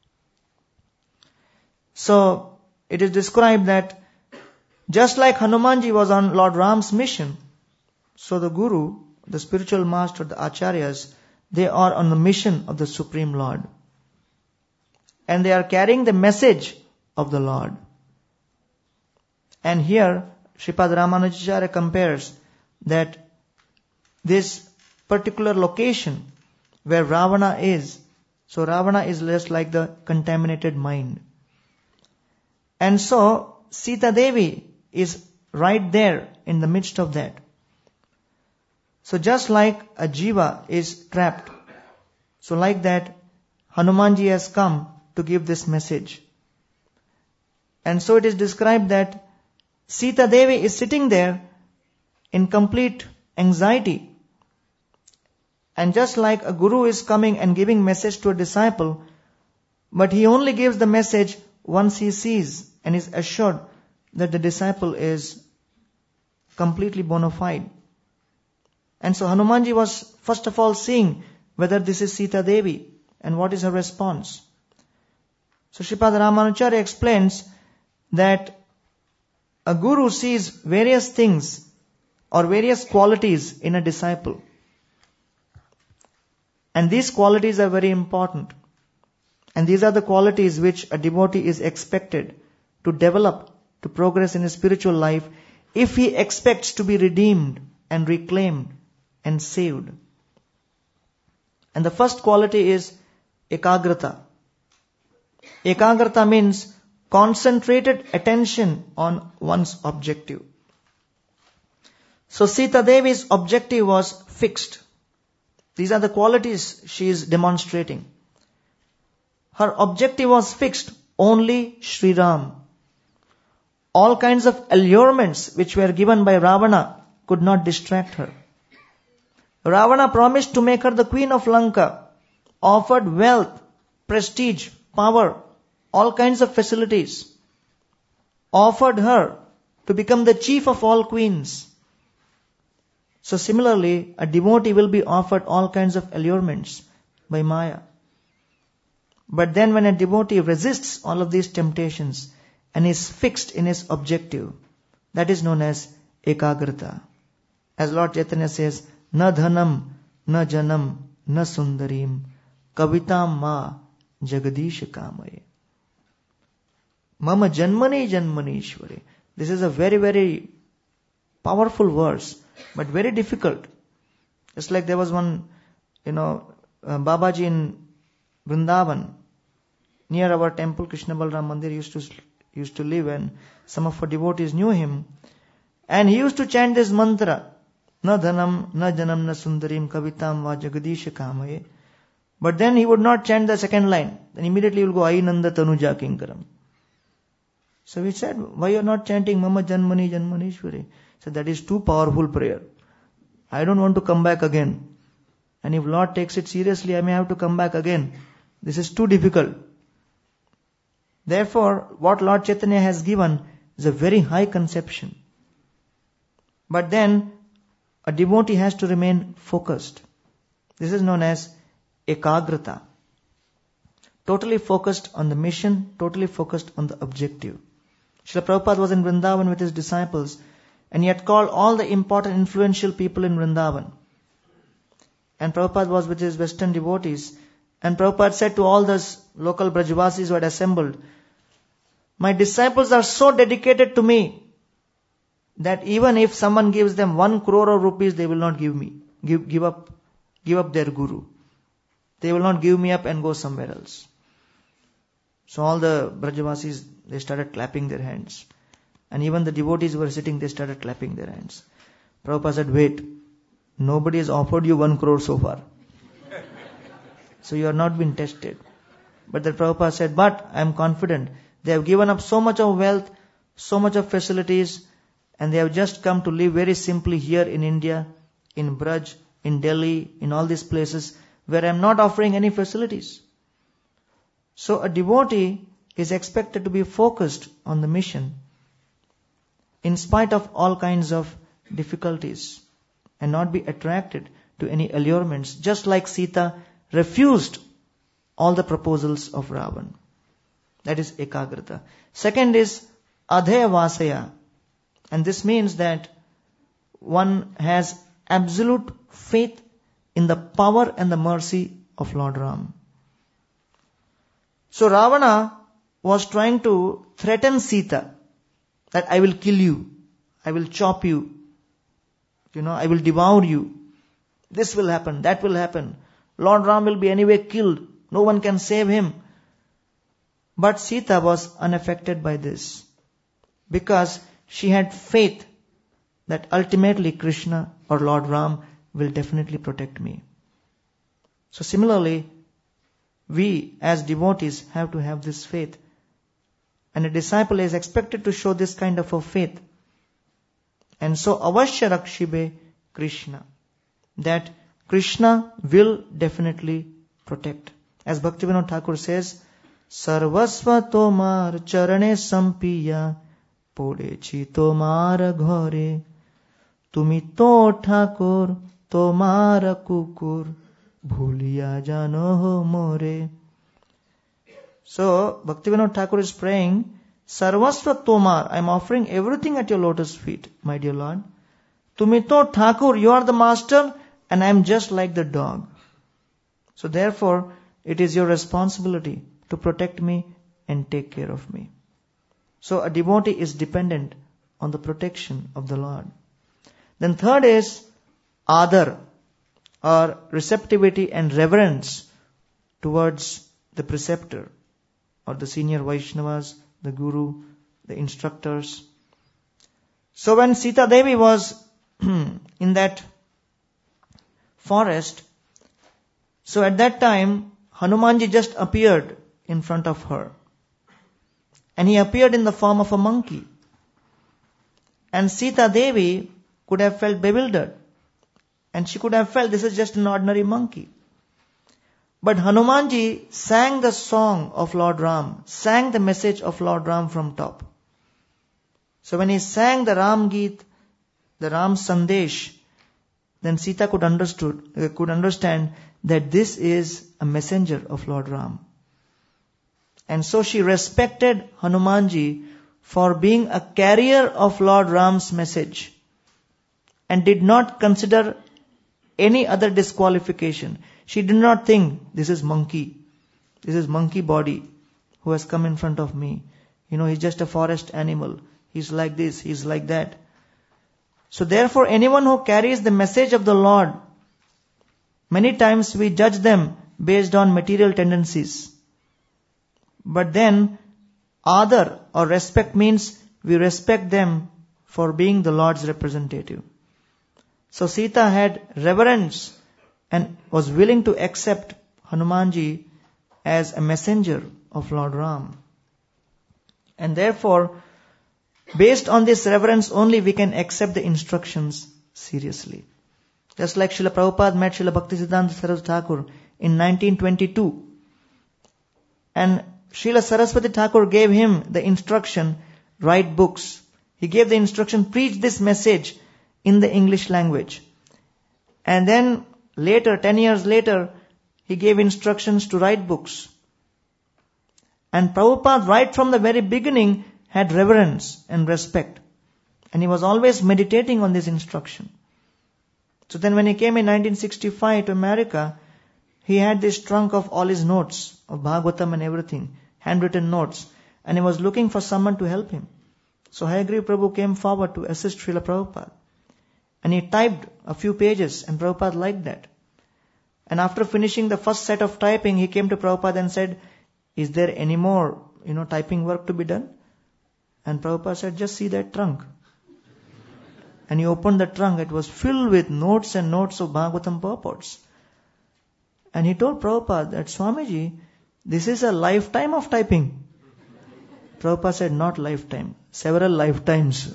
So, it is described that just like Hanumanji was on Lord Ram's mission, so the guru, the spiritual master, the acharyas, they are on the mission of the Supreme Lord. And they are carrying the message of the Lord. And here, Sripad Ramanujacharya compares that this particular location where Ravana is, so Ravana is just like the contaminated mind. And so, Sita Devi is right there in the midst of that. So just like a jiva is trapped, so like that, Hanumanji has come to give this message. And so it is described that Sita Devi is sitting there in complete anxiety. And just like a guru is coming and giving message to a disciple, but he only gives the message once he sees and is assured that the disciple is completely bona fide. And so Hanumanji was first of all seeing whether this is Sita Devi and what is her response. So Sripad Ramanujacharya explains that a guru sees various things or various qualities in a disciple. And these qualities are very important. And these are the qualities which a devotee is expected to develop, to progress in his spiritual life, if he expects to be redeemed and reclaimed and saved. And the first quality is ekagrata. Ekagrata means concentrated attention on one's objective. So Sita Devi's objective was fixed. These are the qualities she is demonstrating. Her objective was fixed, only Sri Ram. All kinds of allurements which were given by Ravana could not distract her. Ravana promised to make her the queen of Lanka, offered wealth, prestige, power, all kinds of facilities, offered her to become the chief of all queens. So similarly, a devotee will be offered all kinds of allurements by Maya. But then when a devotee resists all of these temptations and is fixed in his objective, that is known as ekagrata. As Lord Chaitanya says, na dhanam, na janam, na sundarim, kavitam ma jagadish kamaye. Mama janmani janmani ishware. This is a very, very powerful verse, but very difficult. Just like there was one, you know, uh, Babaji in Vrindavan, near our temple, Krishna Balram Mandir, used to used to live, and some of our devotees knew him. And he used to chant this mantra, na dhanam, na janam, na sundarim, kavitam va jagadish kamaye. But then he would not chant the second line. Then immediately he will go, Ai nanda tanuja kinkaram. So we said, why you are not chanting Mama Janmani Janmanishwari? He said, that is too powerful prayer. I don't want to come back again. And if Lord takes it seriously, I may have to come back again. This is too difficult. Therefore, what Lord Chaitanya has given is a very high conception. But then, a devotee has to remain focused. This is known as ekagrata. Totally focused on the mission, totally focused on the objective. Srila Prabhupada was in Vrindavan with his disciples, and he had called all the important influential people in Vrindavan. And Prabhupada was with his Western devotees, and Prabhupada said to all those local Brajvasis who had assembled, my disciples are so dedicated to me that even if someone gives them one crore of rupees, they will not give me, give, give up, give up their guru. They will not give me up and go somewhere else. So all the Brajavasis, they started clapping their hands. And even the devotees who were sitting, they started clapping their hands. Prabhupada said, wait, nobody has offered you one crore so far. So you are not being tested. But the Prabhupada said, but I am confident. They have given up so much of wealth, so much of facilities, and they have just come to live very simply here in India, in Braj, in Delhi, in all these places where I am not offering any facilities. So a devotee is expected to be focused on the mission in spite of all kinds of difficulties and not be attracted to any allurements, just like Sita refused all the proposals of Ravan. That is ekagrata. Second is adheya vasaya, and this means that one has absolute faith in the power and the mercy of Lord Ram. So Ravana was trying to threaten Sita that I will kill you, I will chop you, you know, I will devour you. This will happen, that will happen. Lord Ram will be anyway killed. No one can save him. But Sita was unaffected by this because she had faith that ultimately Krishna or Lord Ram will definitely protect me. So similarly, we as devotees have to have this faith. And a disciple is expected to show this kind of a faith. And so avashya rakshibe Krishna. That Krishna will definitely protect. As Bhaktivinoda Thakur says, Sarvasva tomar charane sampiya podechi tomar ghore tumi to Thakur tomar kukur bhuliya jano ho more. So Bhaktivinoda Thakur is praying, Sarvasva tomar, I am offering everything at your lotus feet, my dear Lord. Tumi to Thakur, you are the master and I am just like the dog. So therefore, it is your responsibility to protect me and take care of me. So a devotee is dependent on the protection of the Lord. Then third is adar, or receptivity and reverence towards the preceptor or the senior Vaishnavas, the Guru, the instructors. So when Sita Devi was in that forest, so at that time Hanumanji just appeared in front of her. And he appeared in the form of a monkey. And Sita Devi could have felt bewildered. And she could have felt this is just an ordinary monkey. But Hanumanji sang the song of Lord Ram, sang the message of Lord Ram from top. So when he sang the Ram Geet, the Ram Sandesh, then Sita could understood, uh, could understand that this is a messenger of Lord Ram. And so she respected Hanumanji for being a carrier of Lord Ram's message and did not consider any other disqualification. She did not think, this is monkey, this is monkey body who has come in front of me. You know, he's just a forest animal. He's like this, he's like that. So therefore, anyone who carries the message of the Lord, many times we judge them based on material tendencies. But then, adar or respect means we respect them for being the Lord's representative. So Sita had reverence and was willing to accept Hanumanji as a messenger of Lord Ram. And therefore, based on this reverence only we can accept the instructions seriously. Just like Srila Prabhupada met Srila Bhaktisiddhanta Saraswati Thakur in nineteen twenty-two. And Srila Saraswati Thakur gave him the instruction, write books. He gave the instruction, preach this message in the English language. And then later, ten years later, he gave instructions to write books. And Prabhupada, right from the very beginning, had reverence and respect. And he was always meditating on this instruction. So then when he came in nineteen sixty-five to America, he had this trunk of all his notes, of Bhagavatam and everything, handwritten notes. And he was looking for someone to help him. So Hayagriva Prabhu came forward to assist Srila Prabhupada. And he typed a few pages, and Prabhupada liked that. And after finishing the first set of typing, he came to Prabhupada and said, is there any more, you know, typing work to be done? And Prabhupada said, just see that trunk. And he opened the trunk. It was filled with notes and notes of Bhagavatam purports. And he told Prabhupada that, Swamiji, this is a lifetime of typing. Prabhupada said, not lifetime, several lifetimes.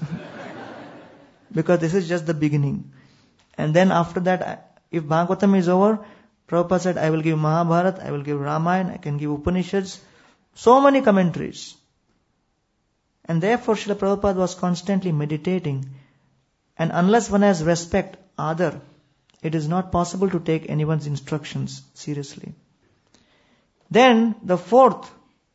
Because this is just the beginning. And then after that, if Bhagavatam is over, Prabhupada said, I will give Mahabharata, I will give Ramayana, I can give Upanishads, so many commentaries. And therefore Srila Prabhupada was constantly meditating. And unless one has respect, adar, it is not possible to take anyone's instructions seriously. Then the fourth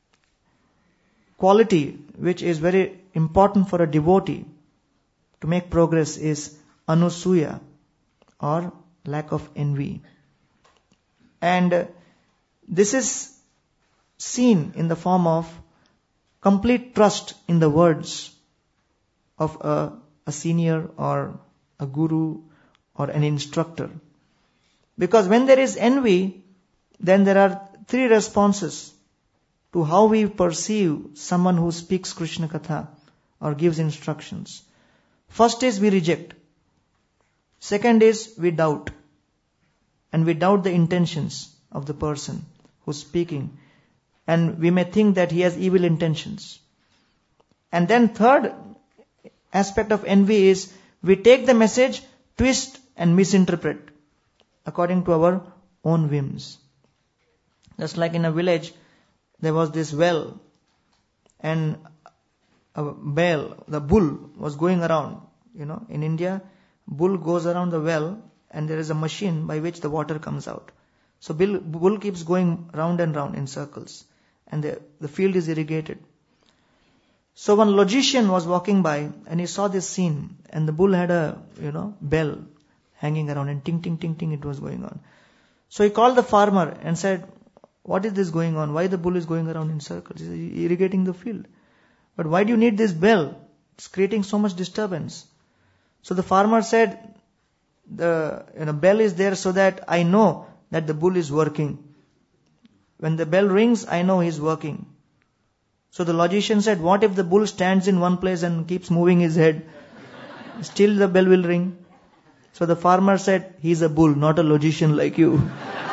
quality, which is very important for a devotee to make progress, is anusuya, or lack of envy. And this is seen in the form of complete trust in the words of a, a senior or a guru or an instructor. Because when there is envy, then there are three responses to how we perceive someone who speaks Krishna Katha or gives instructions. First is we reject. Second is we doubt. And we doubt the intentions of the person who's speaking. And we may think that he has evil intentions. And then third aspect of envy is we take the message, twist and misinterpret according to our own whims. Just like in a village, there was this well, and a bell, the bull was going around. You know, in India, bull goes around the well and there is a machine by which the water comes out. So bull, bull keeps going round and round in circles, and the, the field is irrigated. So one logician was walking by and he saw this scene, and the bull had a, you know, bell hanging around, and ting, ting, ting, ting, it was going on. So he called the farmer and said, what is this going on? Why the bull is going around in circles? He's irrigating the field. But why do you need this bell? It's creating so much disturbance. So the farmer said, the you know, bell is there so that I know that the bull is working. When the bell rings, I know he's working. So the logician said, what if the bull stands in one place and keeps moving his head? Still the bell will ring. So the farmer said, he's a bull, not a logician like you.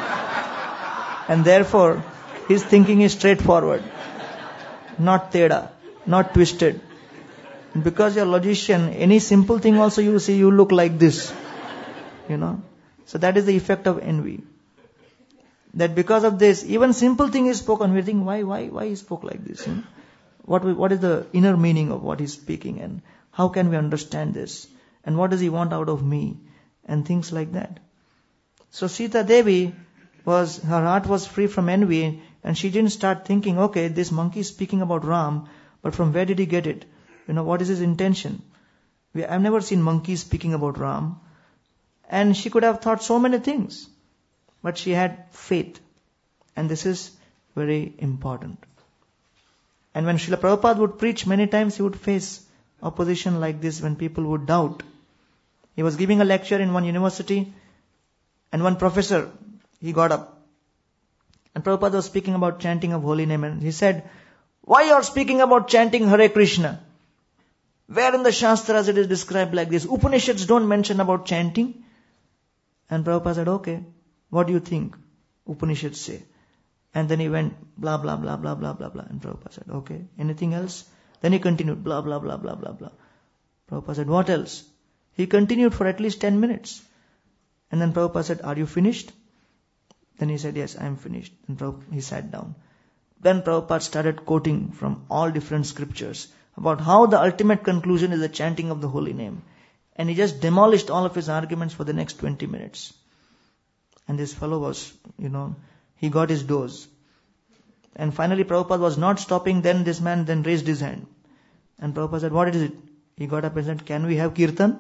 And therefore, his thinking is straightforward, not teda, not twisted. Because you're a logician, any simple thing also you see, you look like this. You know. So that is the effect of envy. That because of this, even simple thing is spoken, we think, why, why, why he spoke like this? You know? What, what is the inner meaning of what he's speaking, and how can we understand this? And what does he want out of me? And things like that. So Sita Devi was, her heart was free from envy, and she didn't start thinking, okay, this monkey is speaking about Ram, but from where did he get it? You know, what is his intention? We, I've never seen monkeys speaking about Ram. And she could have thought so many things. But she had faith. And this is very important. And when Srila Prabhupada would preach, many times he would face opposition like this when people would doubt. He was giving a lecture in one university, and one professor, he got up. And Prabhupada was speaking about chanting of holy name, and he said, why you are speaking about chanting Hare Krishna? Where in the Shastras it is described like this? Upanishads don't mention about chanting. And Prabhupada said, okay, what do you think Upanishads say? And then he went, blah, blah, blah, blah, blah, blah, blah. And Prabhupada said, okay, anything else? Then he continued, blah, blah, blah, blah, blah, blah. Prabhupada said, what else? He continued for at least ten minutes. And then Prabhupada said, are you finished? Then he said, yes, I am finished. And Prabhupada, he sat down. Then Prabhupada started quoting from all different scriptures about how the ultimate conclusion is the chanting of the holy name. And he just demolished all of his arguments for the next twenty minutes. And this fellow was, you know, he got his dose. And finally Prabhupada was not stopping. Then this man then raised his hand. And Prabhupada said, what is it? He got up and said, can we have kirtan?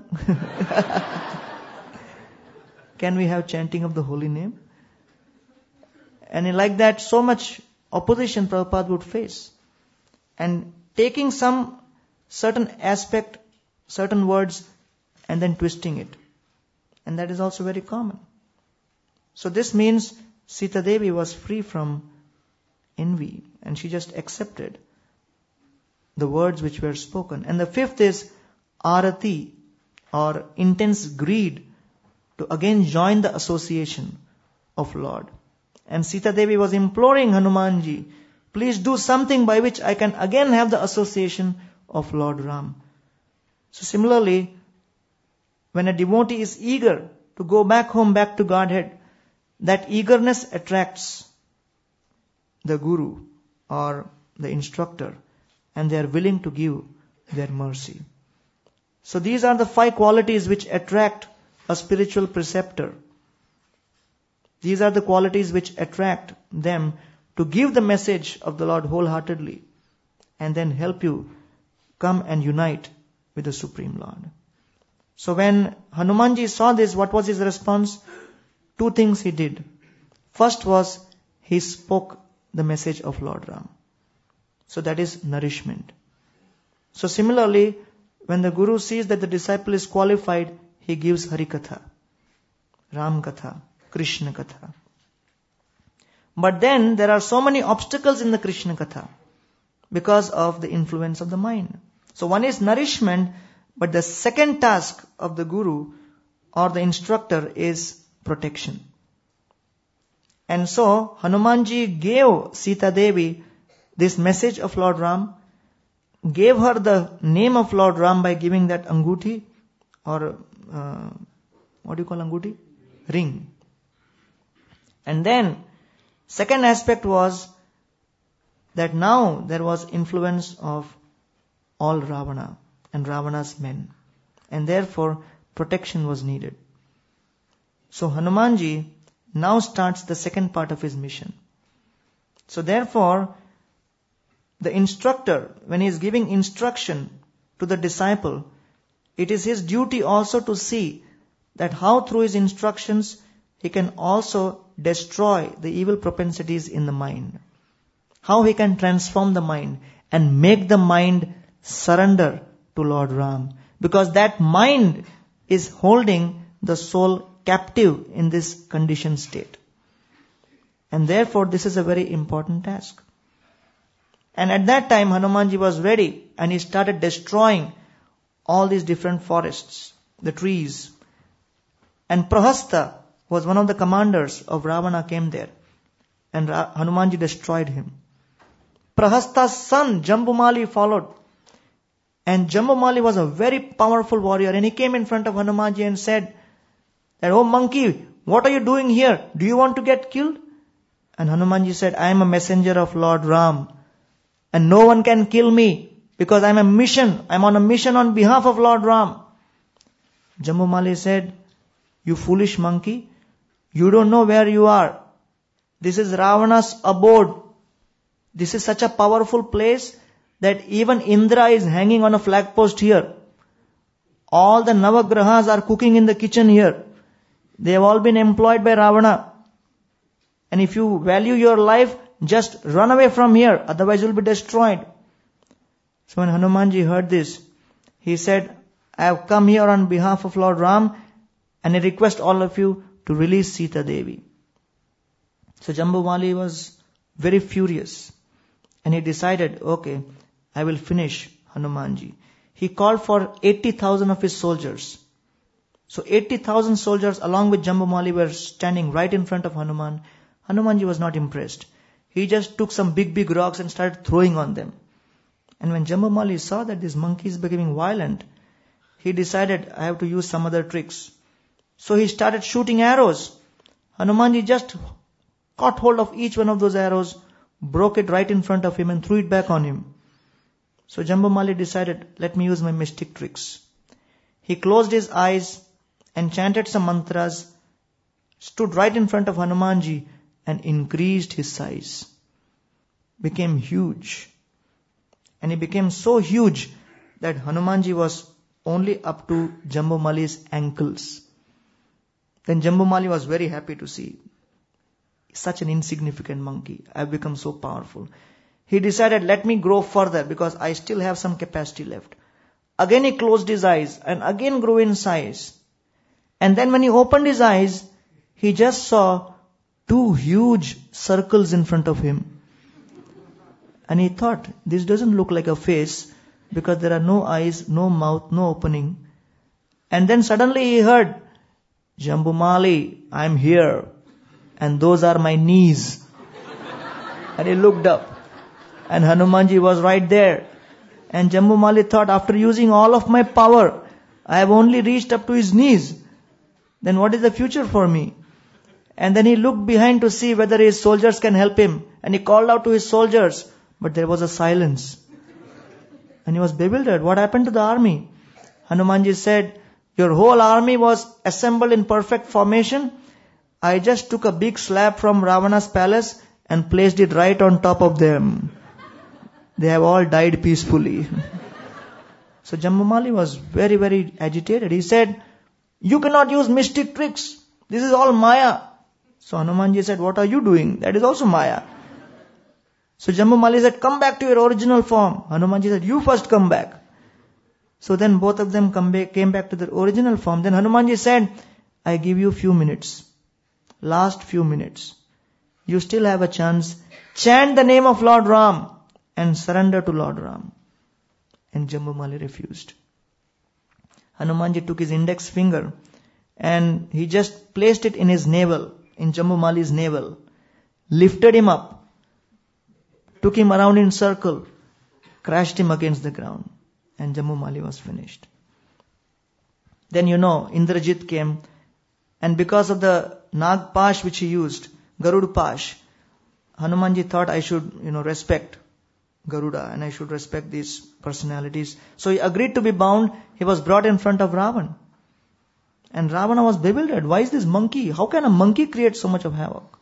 Can we have chanting of the holy name? And in like that, so much opposition Prabhupada would face. And taking some certain aspect, certain words, and then twisting it. And that is also very common. So this means Sita Devi was free from envy, and she just accepted the words which were spoken. And the fifth is arati, or intense greed to again join the association of Lord. And Sita Devi was imploring Hanumanji, please do something by which I can again have the association of Lord Ram. So similarly, when a devotee is eager to go back home, back to Godhead, that eagerness attracts the guru or the instructor, and they are willing to give their mercy. So these are the five qualities which attract a spiritual preceptor. These are the qualities which attract them to give the message of the Lord wholeheartedly and then help you come and unite with the Supreme Lord. So when Hanumanji saw this, what was his response? Two things he did. First was, he spoke the message of Lord Ram. So that is nourishment. So similarly, when the Guru sees that the disciple is qualified, he gives Hari Katha, Ram Katha, Krishna Katha. But then there are so many obstacles in the Krishna Katha because of the influence of the mind. So one is nourishment, but the second task of the Guru or the instructor is protection. And so Hanumanji gave Sita Devi this message of Lord Ram, gave her the name of Lord Ram by giving that anguti, or uh, what do you call anguti? Ring. And then second aspect was that now there was influence of all Ravana and Ravana's men, and therefore protection was needed. So Hanumanji now starts the second part of his mission. So therefore, the instructor, when he is giving instruction to the disciple, it is his duty also to see that how through his instructions he can also destroy the evil propensities in the mind. How he can transform the mind and make the mind surrender to Lord Ram. Because that mind is holding the soul captive in this conditioned state. And therefore this is a very important task. And at that time Hanumanji was ready and he started destroying all these different forests, the trees. And Prahasta was one of the commanders of Ravana, came there. And Ra- Hanumanji destroyed him. Prahasta's son Jambumali followed. And Jambumali was a very powerful warrior. And he came in front of Hanumanji and said that, "Oh monkey, what are you doing here? Do you want to get killed?" And Hanumanji said, "I am a messenger of Lord Ram. And no one can kill me because I am a mission. I am on a mission on behalf of Lord Ram." Jambumali said, "You foolish monkey, you don't know where you are. This is Ravana's abode. This is such a powerful place that even Indra is hanging on a flag post here. All the Navagrahas are cooking in the kitchen here. They have all been employed by Ravana. And if you value your life, just run away from here, otherwise you will be destroyed." So when Hanumanji heard this, he said, "I have come here on behalf of Lord Ram, and I request all of you to release Sita Devi." So Jambumali was very furious, and he decided, okay, I will finish Hanumanji. He called for eighty thousand of his soldiers. So eighty thousand soldiers along with Jambumali were standing right in front of Hanuman. Hanumanji was not impressed. He just took some big, big rocks and started throwing on them. And when Jambumali saw that this monkey is becoming violent, he decided, I have to use some other tricks. So he started shooting arrows. Hanumanji just caught hold of each one of those arrows, broke it right in front of him and threw it back on him. So Jambumali decided, let me use my mystic tricks. He closed his eyes and chanted some mantras, stood right in front of Hanumanji and increased his size. Became huge. And he became so huge that Hanumanji was only up to Jambumali's ankles. Then Jambumali was very happy to see such an insignificant monkey. I have become so powerful. He decided, let me grow further because I still have some capacity left. Again he closed his eyes and again grew in size. And then when he opened his eyes, he just saw two huge circles in front of him. And he thought, this doesn't look like a face because there are no eyes, no mouth, no opening. And then suddenly he heard, Jambumali, I am here. and those are my knees. And he looked up. And Hanumanji was right there. And Jambu Mali thought, after using all of my power, I have only reached up to his knees. Then what is the future for me? And then he looked behind to see whether his soldiers can help him. And he called out to his soldiers. But there was a silence. And he was bewildered. What happened to the army? Hanumanji said, your whole army was assembled in perfect formation. I just took a big slab from Ravana's palace and placed it right on top of them. They have all died peacefully. So Jambu Mali was very, very agitated. He said, you cannot use mystic tricks. This is all Maya. So Hanumanji said, what are you doing? That is also Maya. So Jambu Mali said, come back to your original form. Hanumanji said, you first come back. So then both of them come back, came back to their original form. Then Hanumanji said, I give you few minutes. Last few minutes. You still have a chance. Chant the name of Lord Ram and surrender to Lord Ram. And Jambu Mali refused. Hanumanji took his index finger and he just placed it in his navel, in Jambu Mali's navel, lifted him up, took him around in circle, crashed him against the ground, and Jambu Mali was finished. Then you know, Indrajit came, and because of the Nag Pash which he used, Garud Pash, Hanumanji thought I should, you know, respect Garuda and I should respect these personalities. So he agreed to be bound. He was brought in front of Ravan. And Ravana was bewildered. Why is this monkey? How can a monkey create so much of havoc?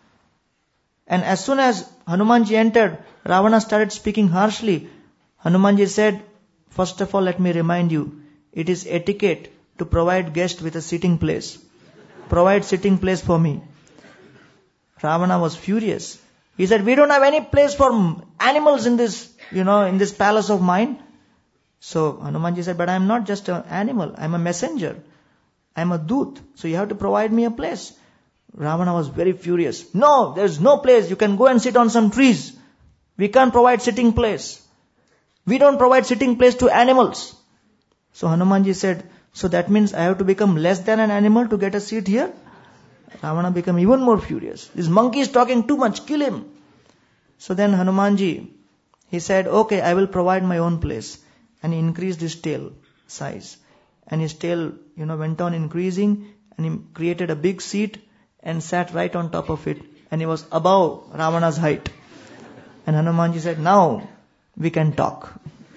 And as soon as Hanumanji entered, Ravana started speaking harshly. Hanumanji said, first of all, let me remind you, it is etiquette to provide guest with a sitting place. Provide sitting place for me. Ravana was furious. He said, we don't have any place for animals in this, you know, in this palace of mine. So Hanumanji said, but I am not just an animal. I am a messenger. I am a doot. So you have to provide me a place. Ravana was very furious. No, there is no place. You can go and sit on some trees. We can't provide sitting place. We don't provide sitting place to animals. So Hanumanji said, so that means I have to become less than an animal to get a seat here? Ravana became even more furious. This monkey is talking too much, kill him. So then Hanumanji, he said, okay, I will provide my own place. And he increased his tail size. And his tail, you know, went on increasing, and he created a big seat and sat right on top of it. And he was above Ravana's height. And Hanumanji said, now we can talk.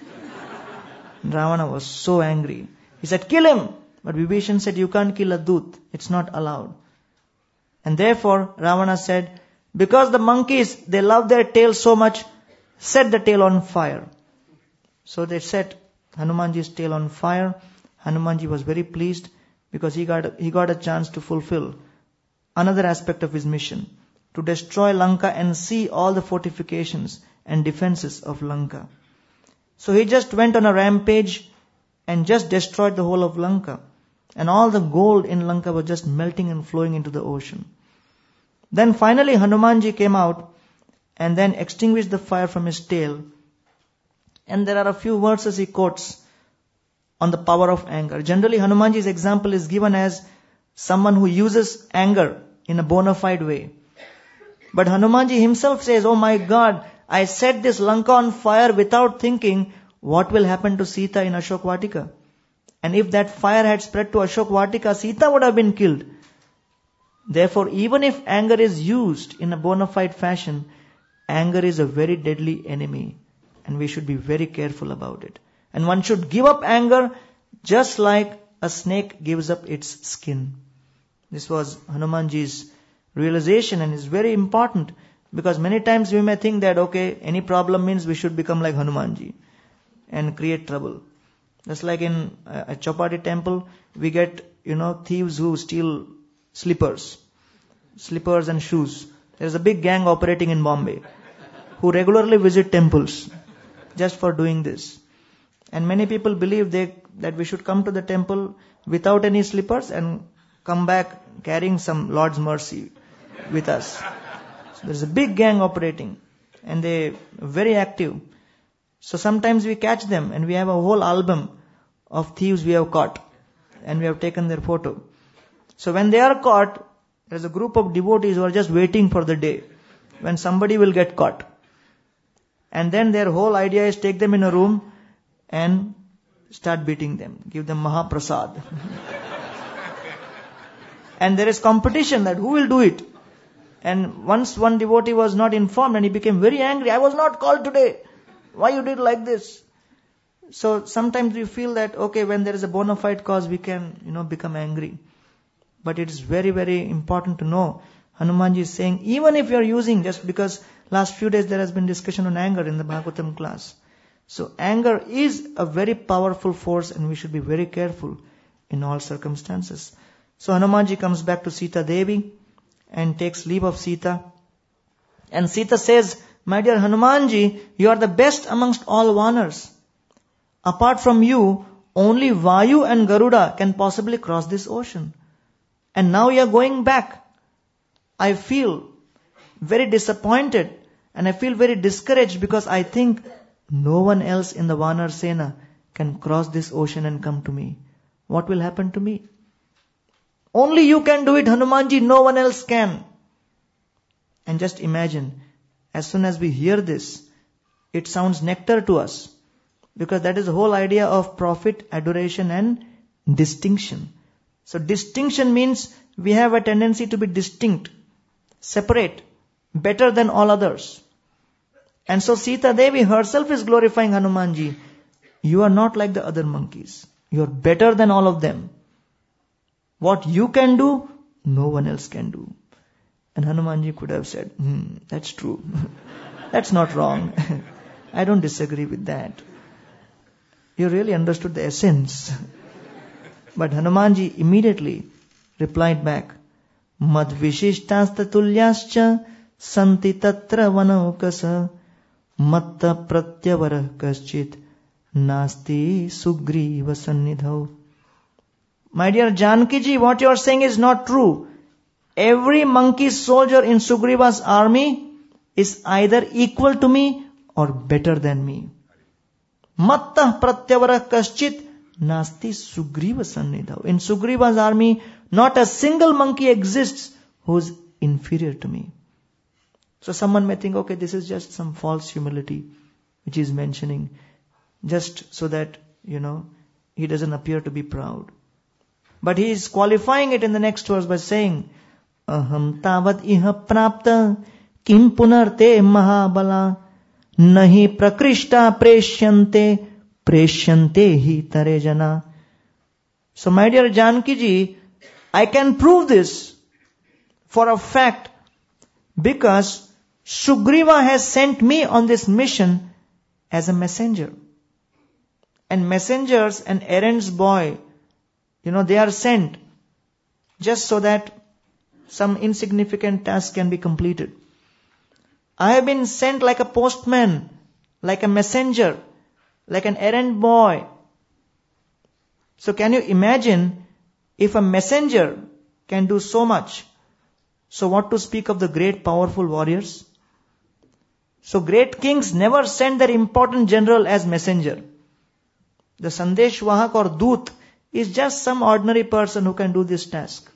And Ravana was so angry. He said, kill him. But Vibhishan said, you can't kill a doot. It's not allowed. And therefore, Ravana said, because the monkeys, they love their tail so much, set the tail on fire. So they set Hanumanji's tail on fire. Hanumanji was very pleased because he got, he got a chance to fulfill another aspect of his mission, to destroy Lanka and see all the fortifications and defenses of Lanka. So he just went on a rampage and just destroyed the whole of Lanka. And all the gold in Lanka was just melting and flowing into the ocean. Then finally Hanumanji came out and then extinguished the fire from his tail. And there are a few verses he quotes on the power of anger. Generally, Hanumanji's example is given as someone who uses anger in a bona fide way. But Hanumanji himself says, oh my God, I set this Lanka on fire without thinking what will happen to Sita in Ashok Vatika. And if that fire had spread to Ashok Vatika, Sita would have been killed. Therefore, even if anger is used in a bona fide fashion, anger is a very deadly enemy. And we should be very careful about it. And one should give up anger just like a snake gives up its skin. This was Hanumanji's realization, and is very important because many times we may think that, okay, any problem means we should become like Hanumanji and create trouble. Just like in a Chopati temple, we get, you know, thieves who steal slippers, slippers and shoes. There is a big gang operating in Bombay who regularly visit temples just for doing this. And many people believe they, that we should come to the temple without any slippers and come back carrying some Lord's mercy with us. So there is a big gang operating and they are very active. So sometimes we catch them and we have a whole album of thieves we have caught and we have taken their photo. So when they are caught, There is a group of devotees who are just waiting for the day when somebody will get caught. And then their whole idea is take them in a room and start beating them. Give them Mahaprasad. And there is competition that who will do it. And once one devotee was not informed and he became very angry. I was not called today. Why you did like this? So sometimes we feel that, okay, when there is a bona fide cause, we can, you know, become angry. But it is very, very important to know. Hanumanji is saying, even if you are using, just because last few days there has been discussion on anger in the Bhagavatam class. So anger is a very powerful force and we should be very careful in all circumstances. So Hanumanji comes back to Sita Devi and takes leave of Sita. And Sita says, my dear Hanumanji, you are the best amongst all Vanars. Apart from you, only Vayu and Garuda can possibly cross this ocean. And now you are going back. I feel very disappointed and I feel very discouraged because I think no one else in the Vanar Sena can cross this ocean and come to me. What will happen to me? Only you can do it, Hanumanji, no one else can. And just imagine, as soon as we hear this, it sounds nectar to us. Because that is the whole idea of profit, adoration and distinction. So distinction means we have a tendency to be distinct, separate, better than all others. And so Sita Devi herself is glorifying Hanumanji. You are not like the other monkeys. You are better than all of them. What you can do, no one else can do. And Hanumanji could have said, hmm, that's true. That's not wrong. I don't disagree with that. You really understood the essence. But Hanumanji immediately replied back, Mad vishishtasta tulyascha santi tatra vanaukasa matta pratyavara kaschit nasti sugriva sannidhau. My dear Janki ji, what you are saying is not true. Every monkey soldier in Sugriva's army is either equal to me or better than me. Matta pratyavara kaschit nasti sugriva sannidhau. In Sugriva's army, not a single monkey exists who is inferior to me. So someone may think, okay, this is just some false humility which he is mentioning, just so that, you know, he doesn't appear to be proud. But he is qualifying it in the next verse by saying, Aham tavad iha prapta kim punarte mahabala nahi prakrishta preshyante preshyante hi tarejana. So my dear Janki ji, I can prove this for a fact because Sugriva has sent me on this mission as a messenger. And messengers and errands boy, you know, they are sent just so that some insignificant task can be completed. I have been sent like a postman, like a messenger, like an errand boy. So can you imagine if a messenger can do so much? So what to speak of the great powerful warriors? So great kings never send their important general as messenger. The Sandesh Vahak or Doot is just some ordinary person who can do this task.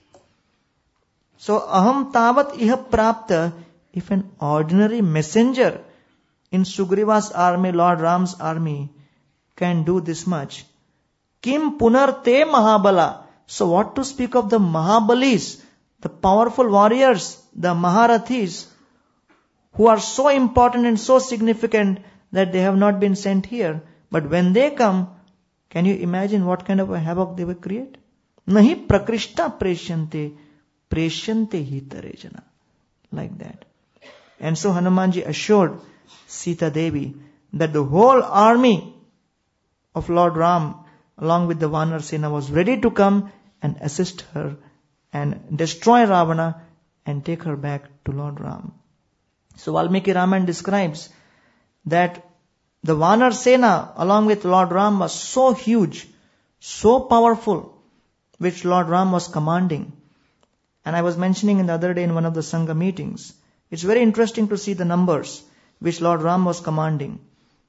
So aham tavat iha prapta, if an ordinary messenger in Sugriva's army, Lord Ram's army, can do this much, kim punarte mahabala. So what to speak of the Mahabalis, the powerful warriors, the Maharathis, who are so important and so significant that they have not been sent here. But when they come, can you imagine what kind of a havoc they will create? Nahi prakrishta preshyante, preshyante hi tarejana. Like that. And so Hanumanji assured Sita Devi that the whole army of Lord Ram along with the Vanar Sena was ready to come and assist her and destroy Ravana and take her back to Lord Ram. So Valmiki Ramayana describes that the Vanar Sena along with Lord Ram was so huge, so powerful, which Lord Ram was commanding. And I was mentioning in the other day in one of the Sangha meetings, it's very interesting to see the numbers which Lord Ram was commanding.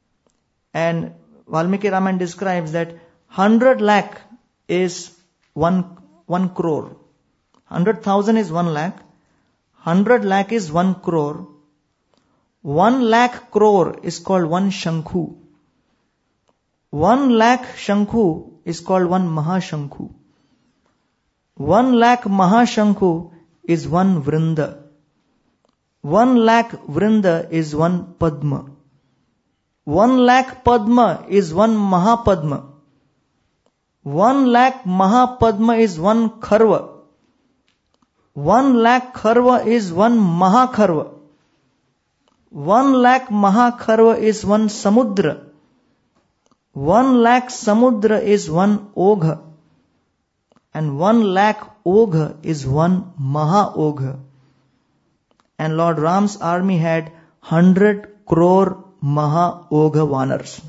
And Valmiki Ramayana describes that one hundred lakh is one, one crore. one Hundred thousand is one lakh. Hundred lakh is one crore. One lakh crore is called one Shankhu. One lakh Shankhu is called one Mahashankhu. One lakh Mahashankhu is one Vrinda. One lakh Vrinda is one Padma. One lakh Padma is one Mahapadma. One lakh Mahapadma is one Kharva. One lakh Kharva is one Mahakharva. One lakh Mahakharva is one Samudra. One lakh Samudra is one Ogha. And one lakh Ogha is one Maha-Ogha. And Lord Ram's army had hundred crore Maha-Ogha Vanars.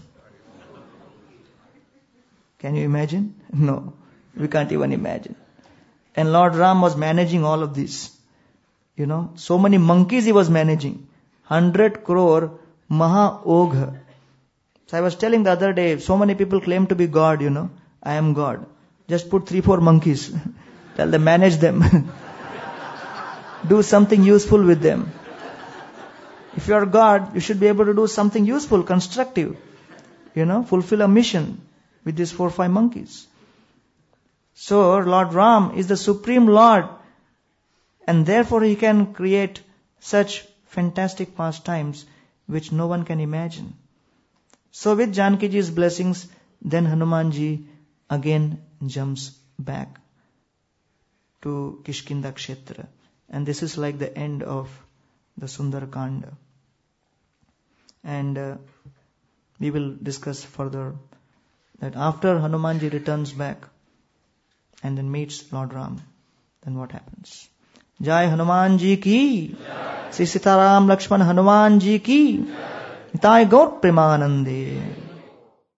Can you imagine? No, we can't even imagine. And Lord Ram was managing all of this. You know, so many monkeys he was managing. Hundred crore Maha-Ogha. So I was telling the other day, so many people claim to be God, you know. I am God. Just put three, four monkeys. Tell them, manage them. Do something useful with them. If you are God, you should be able to do something useful, constructive. You know, fulfill a mission with these four, five monkeys. So, Lord Ram is the Supreme Lord. And therefore he can create such fantastic pastimes which no one can imagine. So with Janaki Ji's blessings, then Hanumanji again jumps back to Kishkinda Kshetra. And this is like the end of the Sundar Kanda. And uh, we will discuss further that after Hanumanji returns back and then meets Lord Ram, then what happens? Jai Hanumanji ki, Sri Sitaram Lakshman Hanumanji ki, Nitai Gaur Premanande.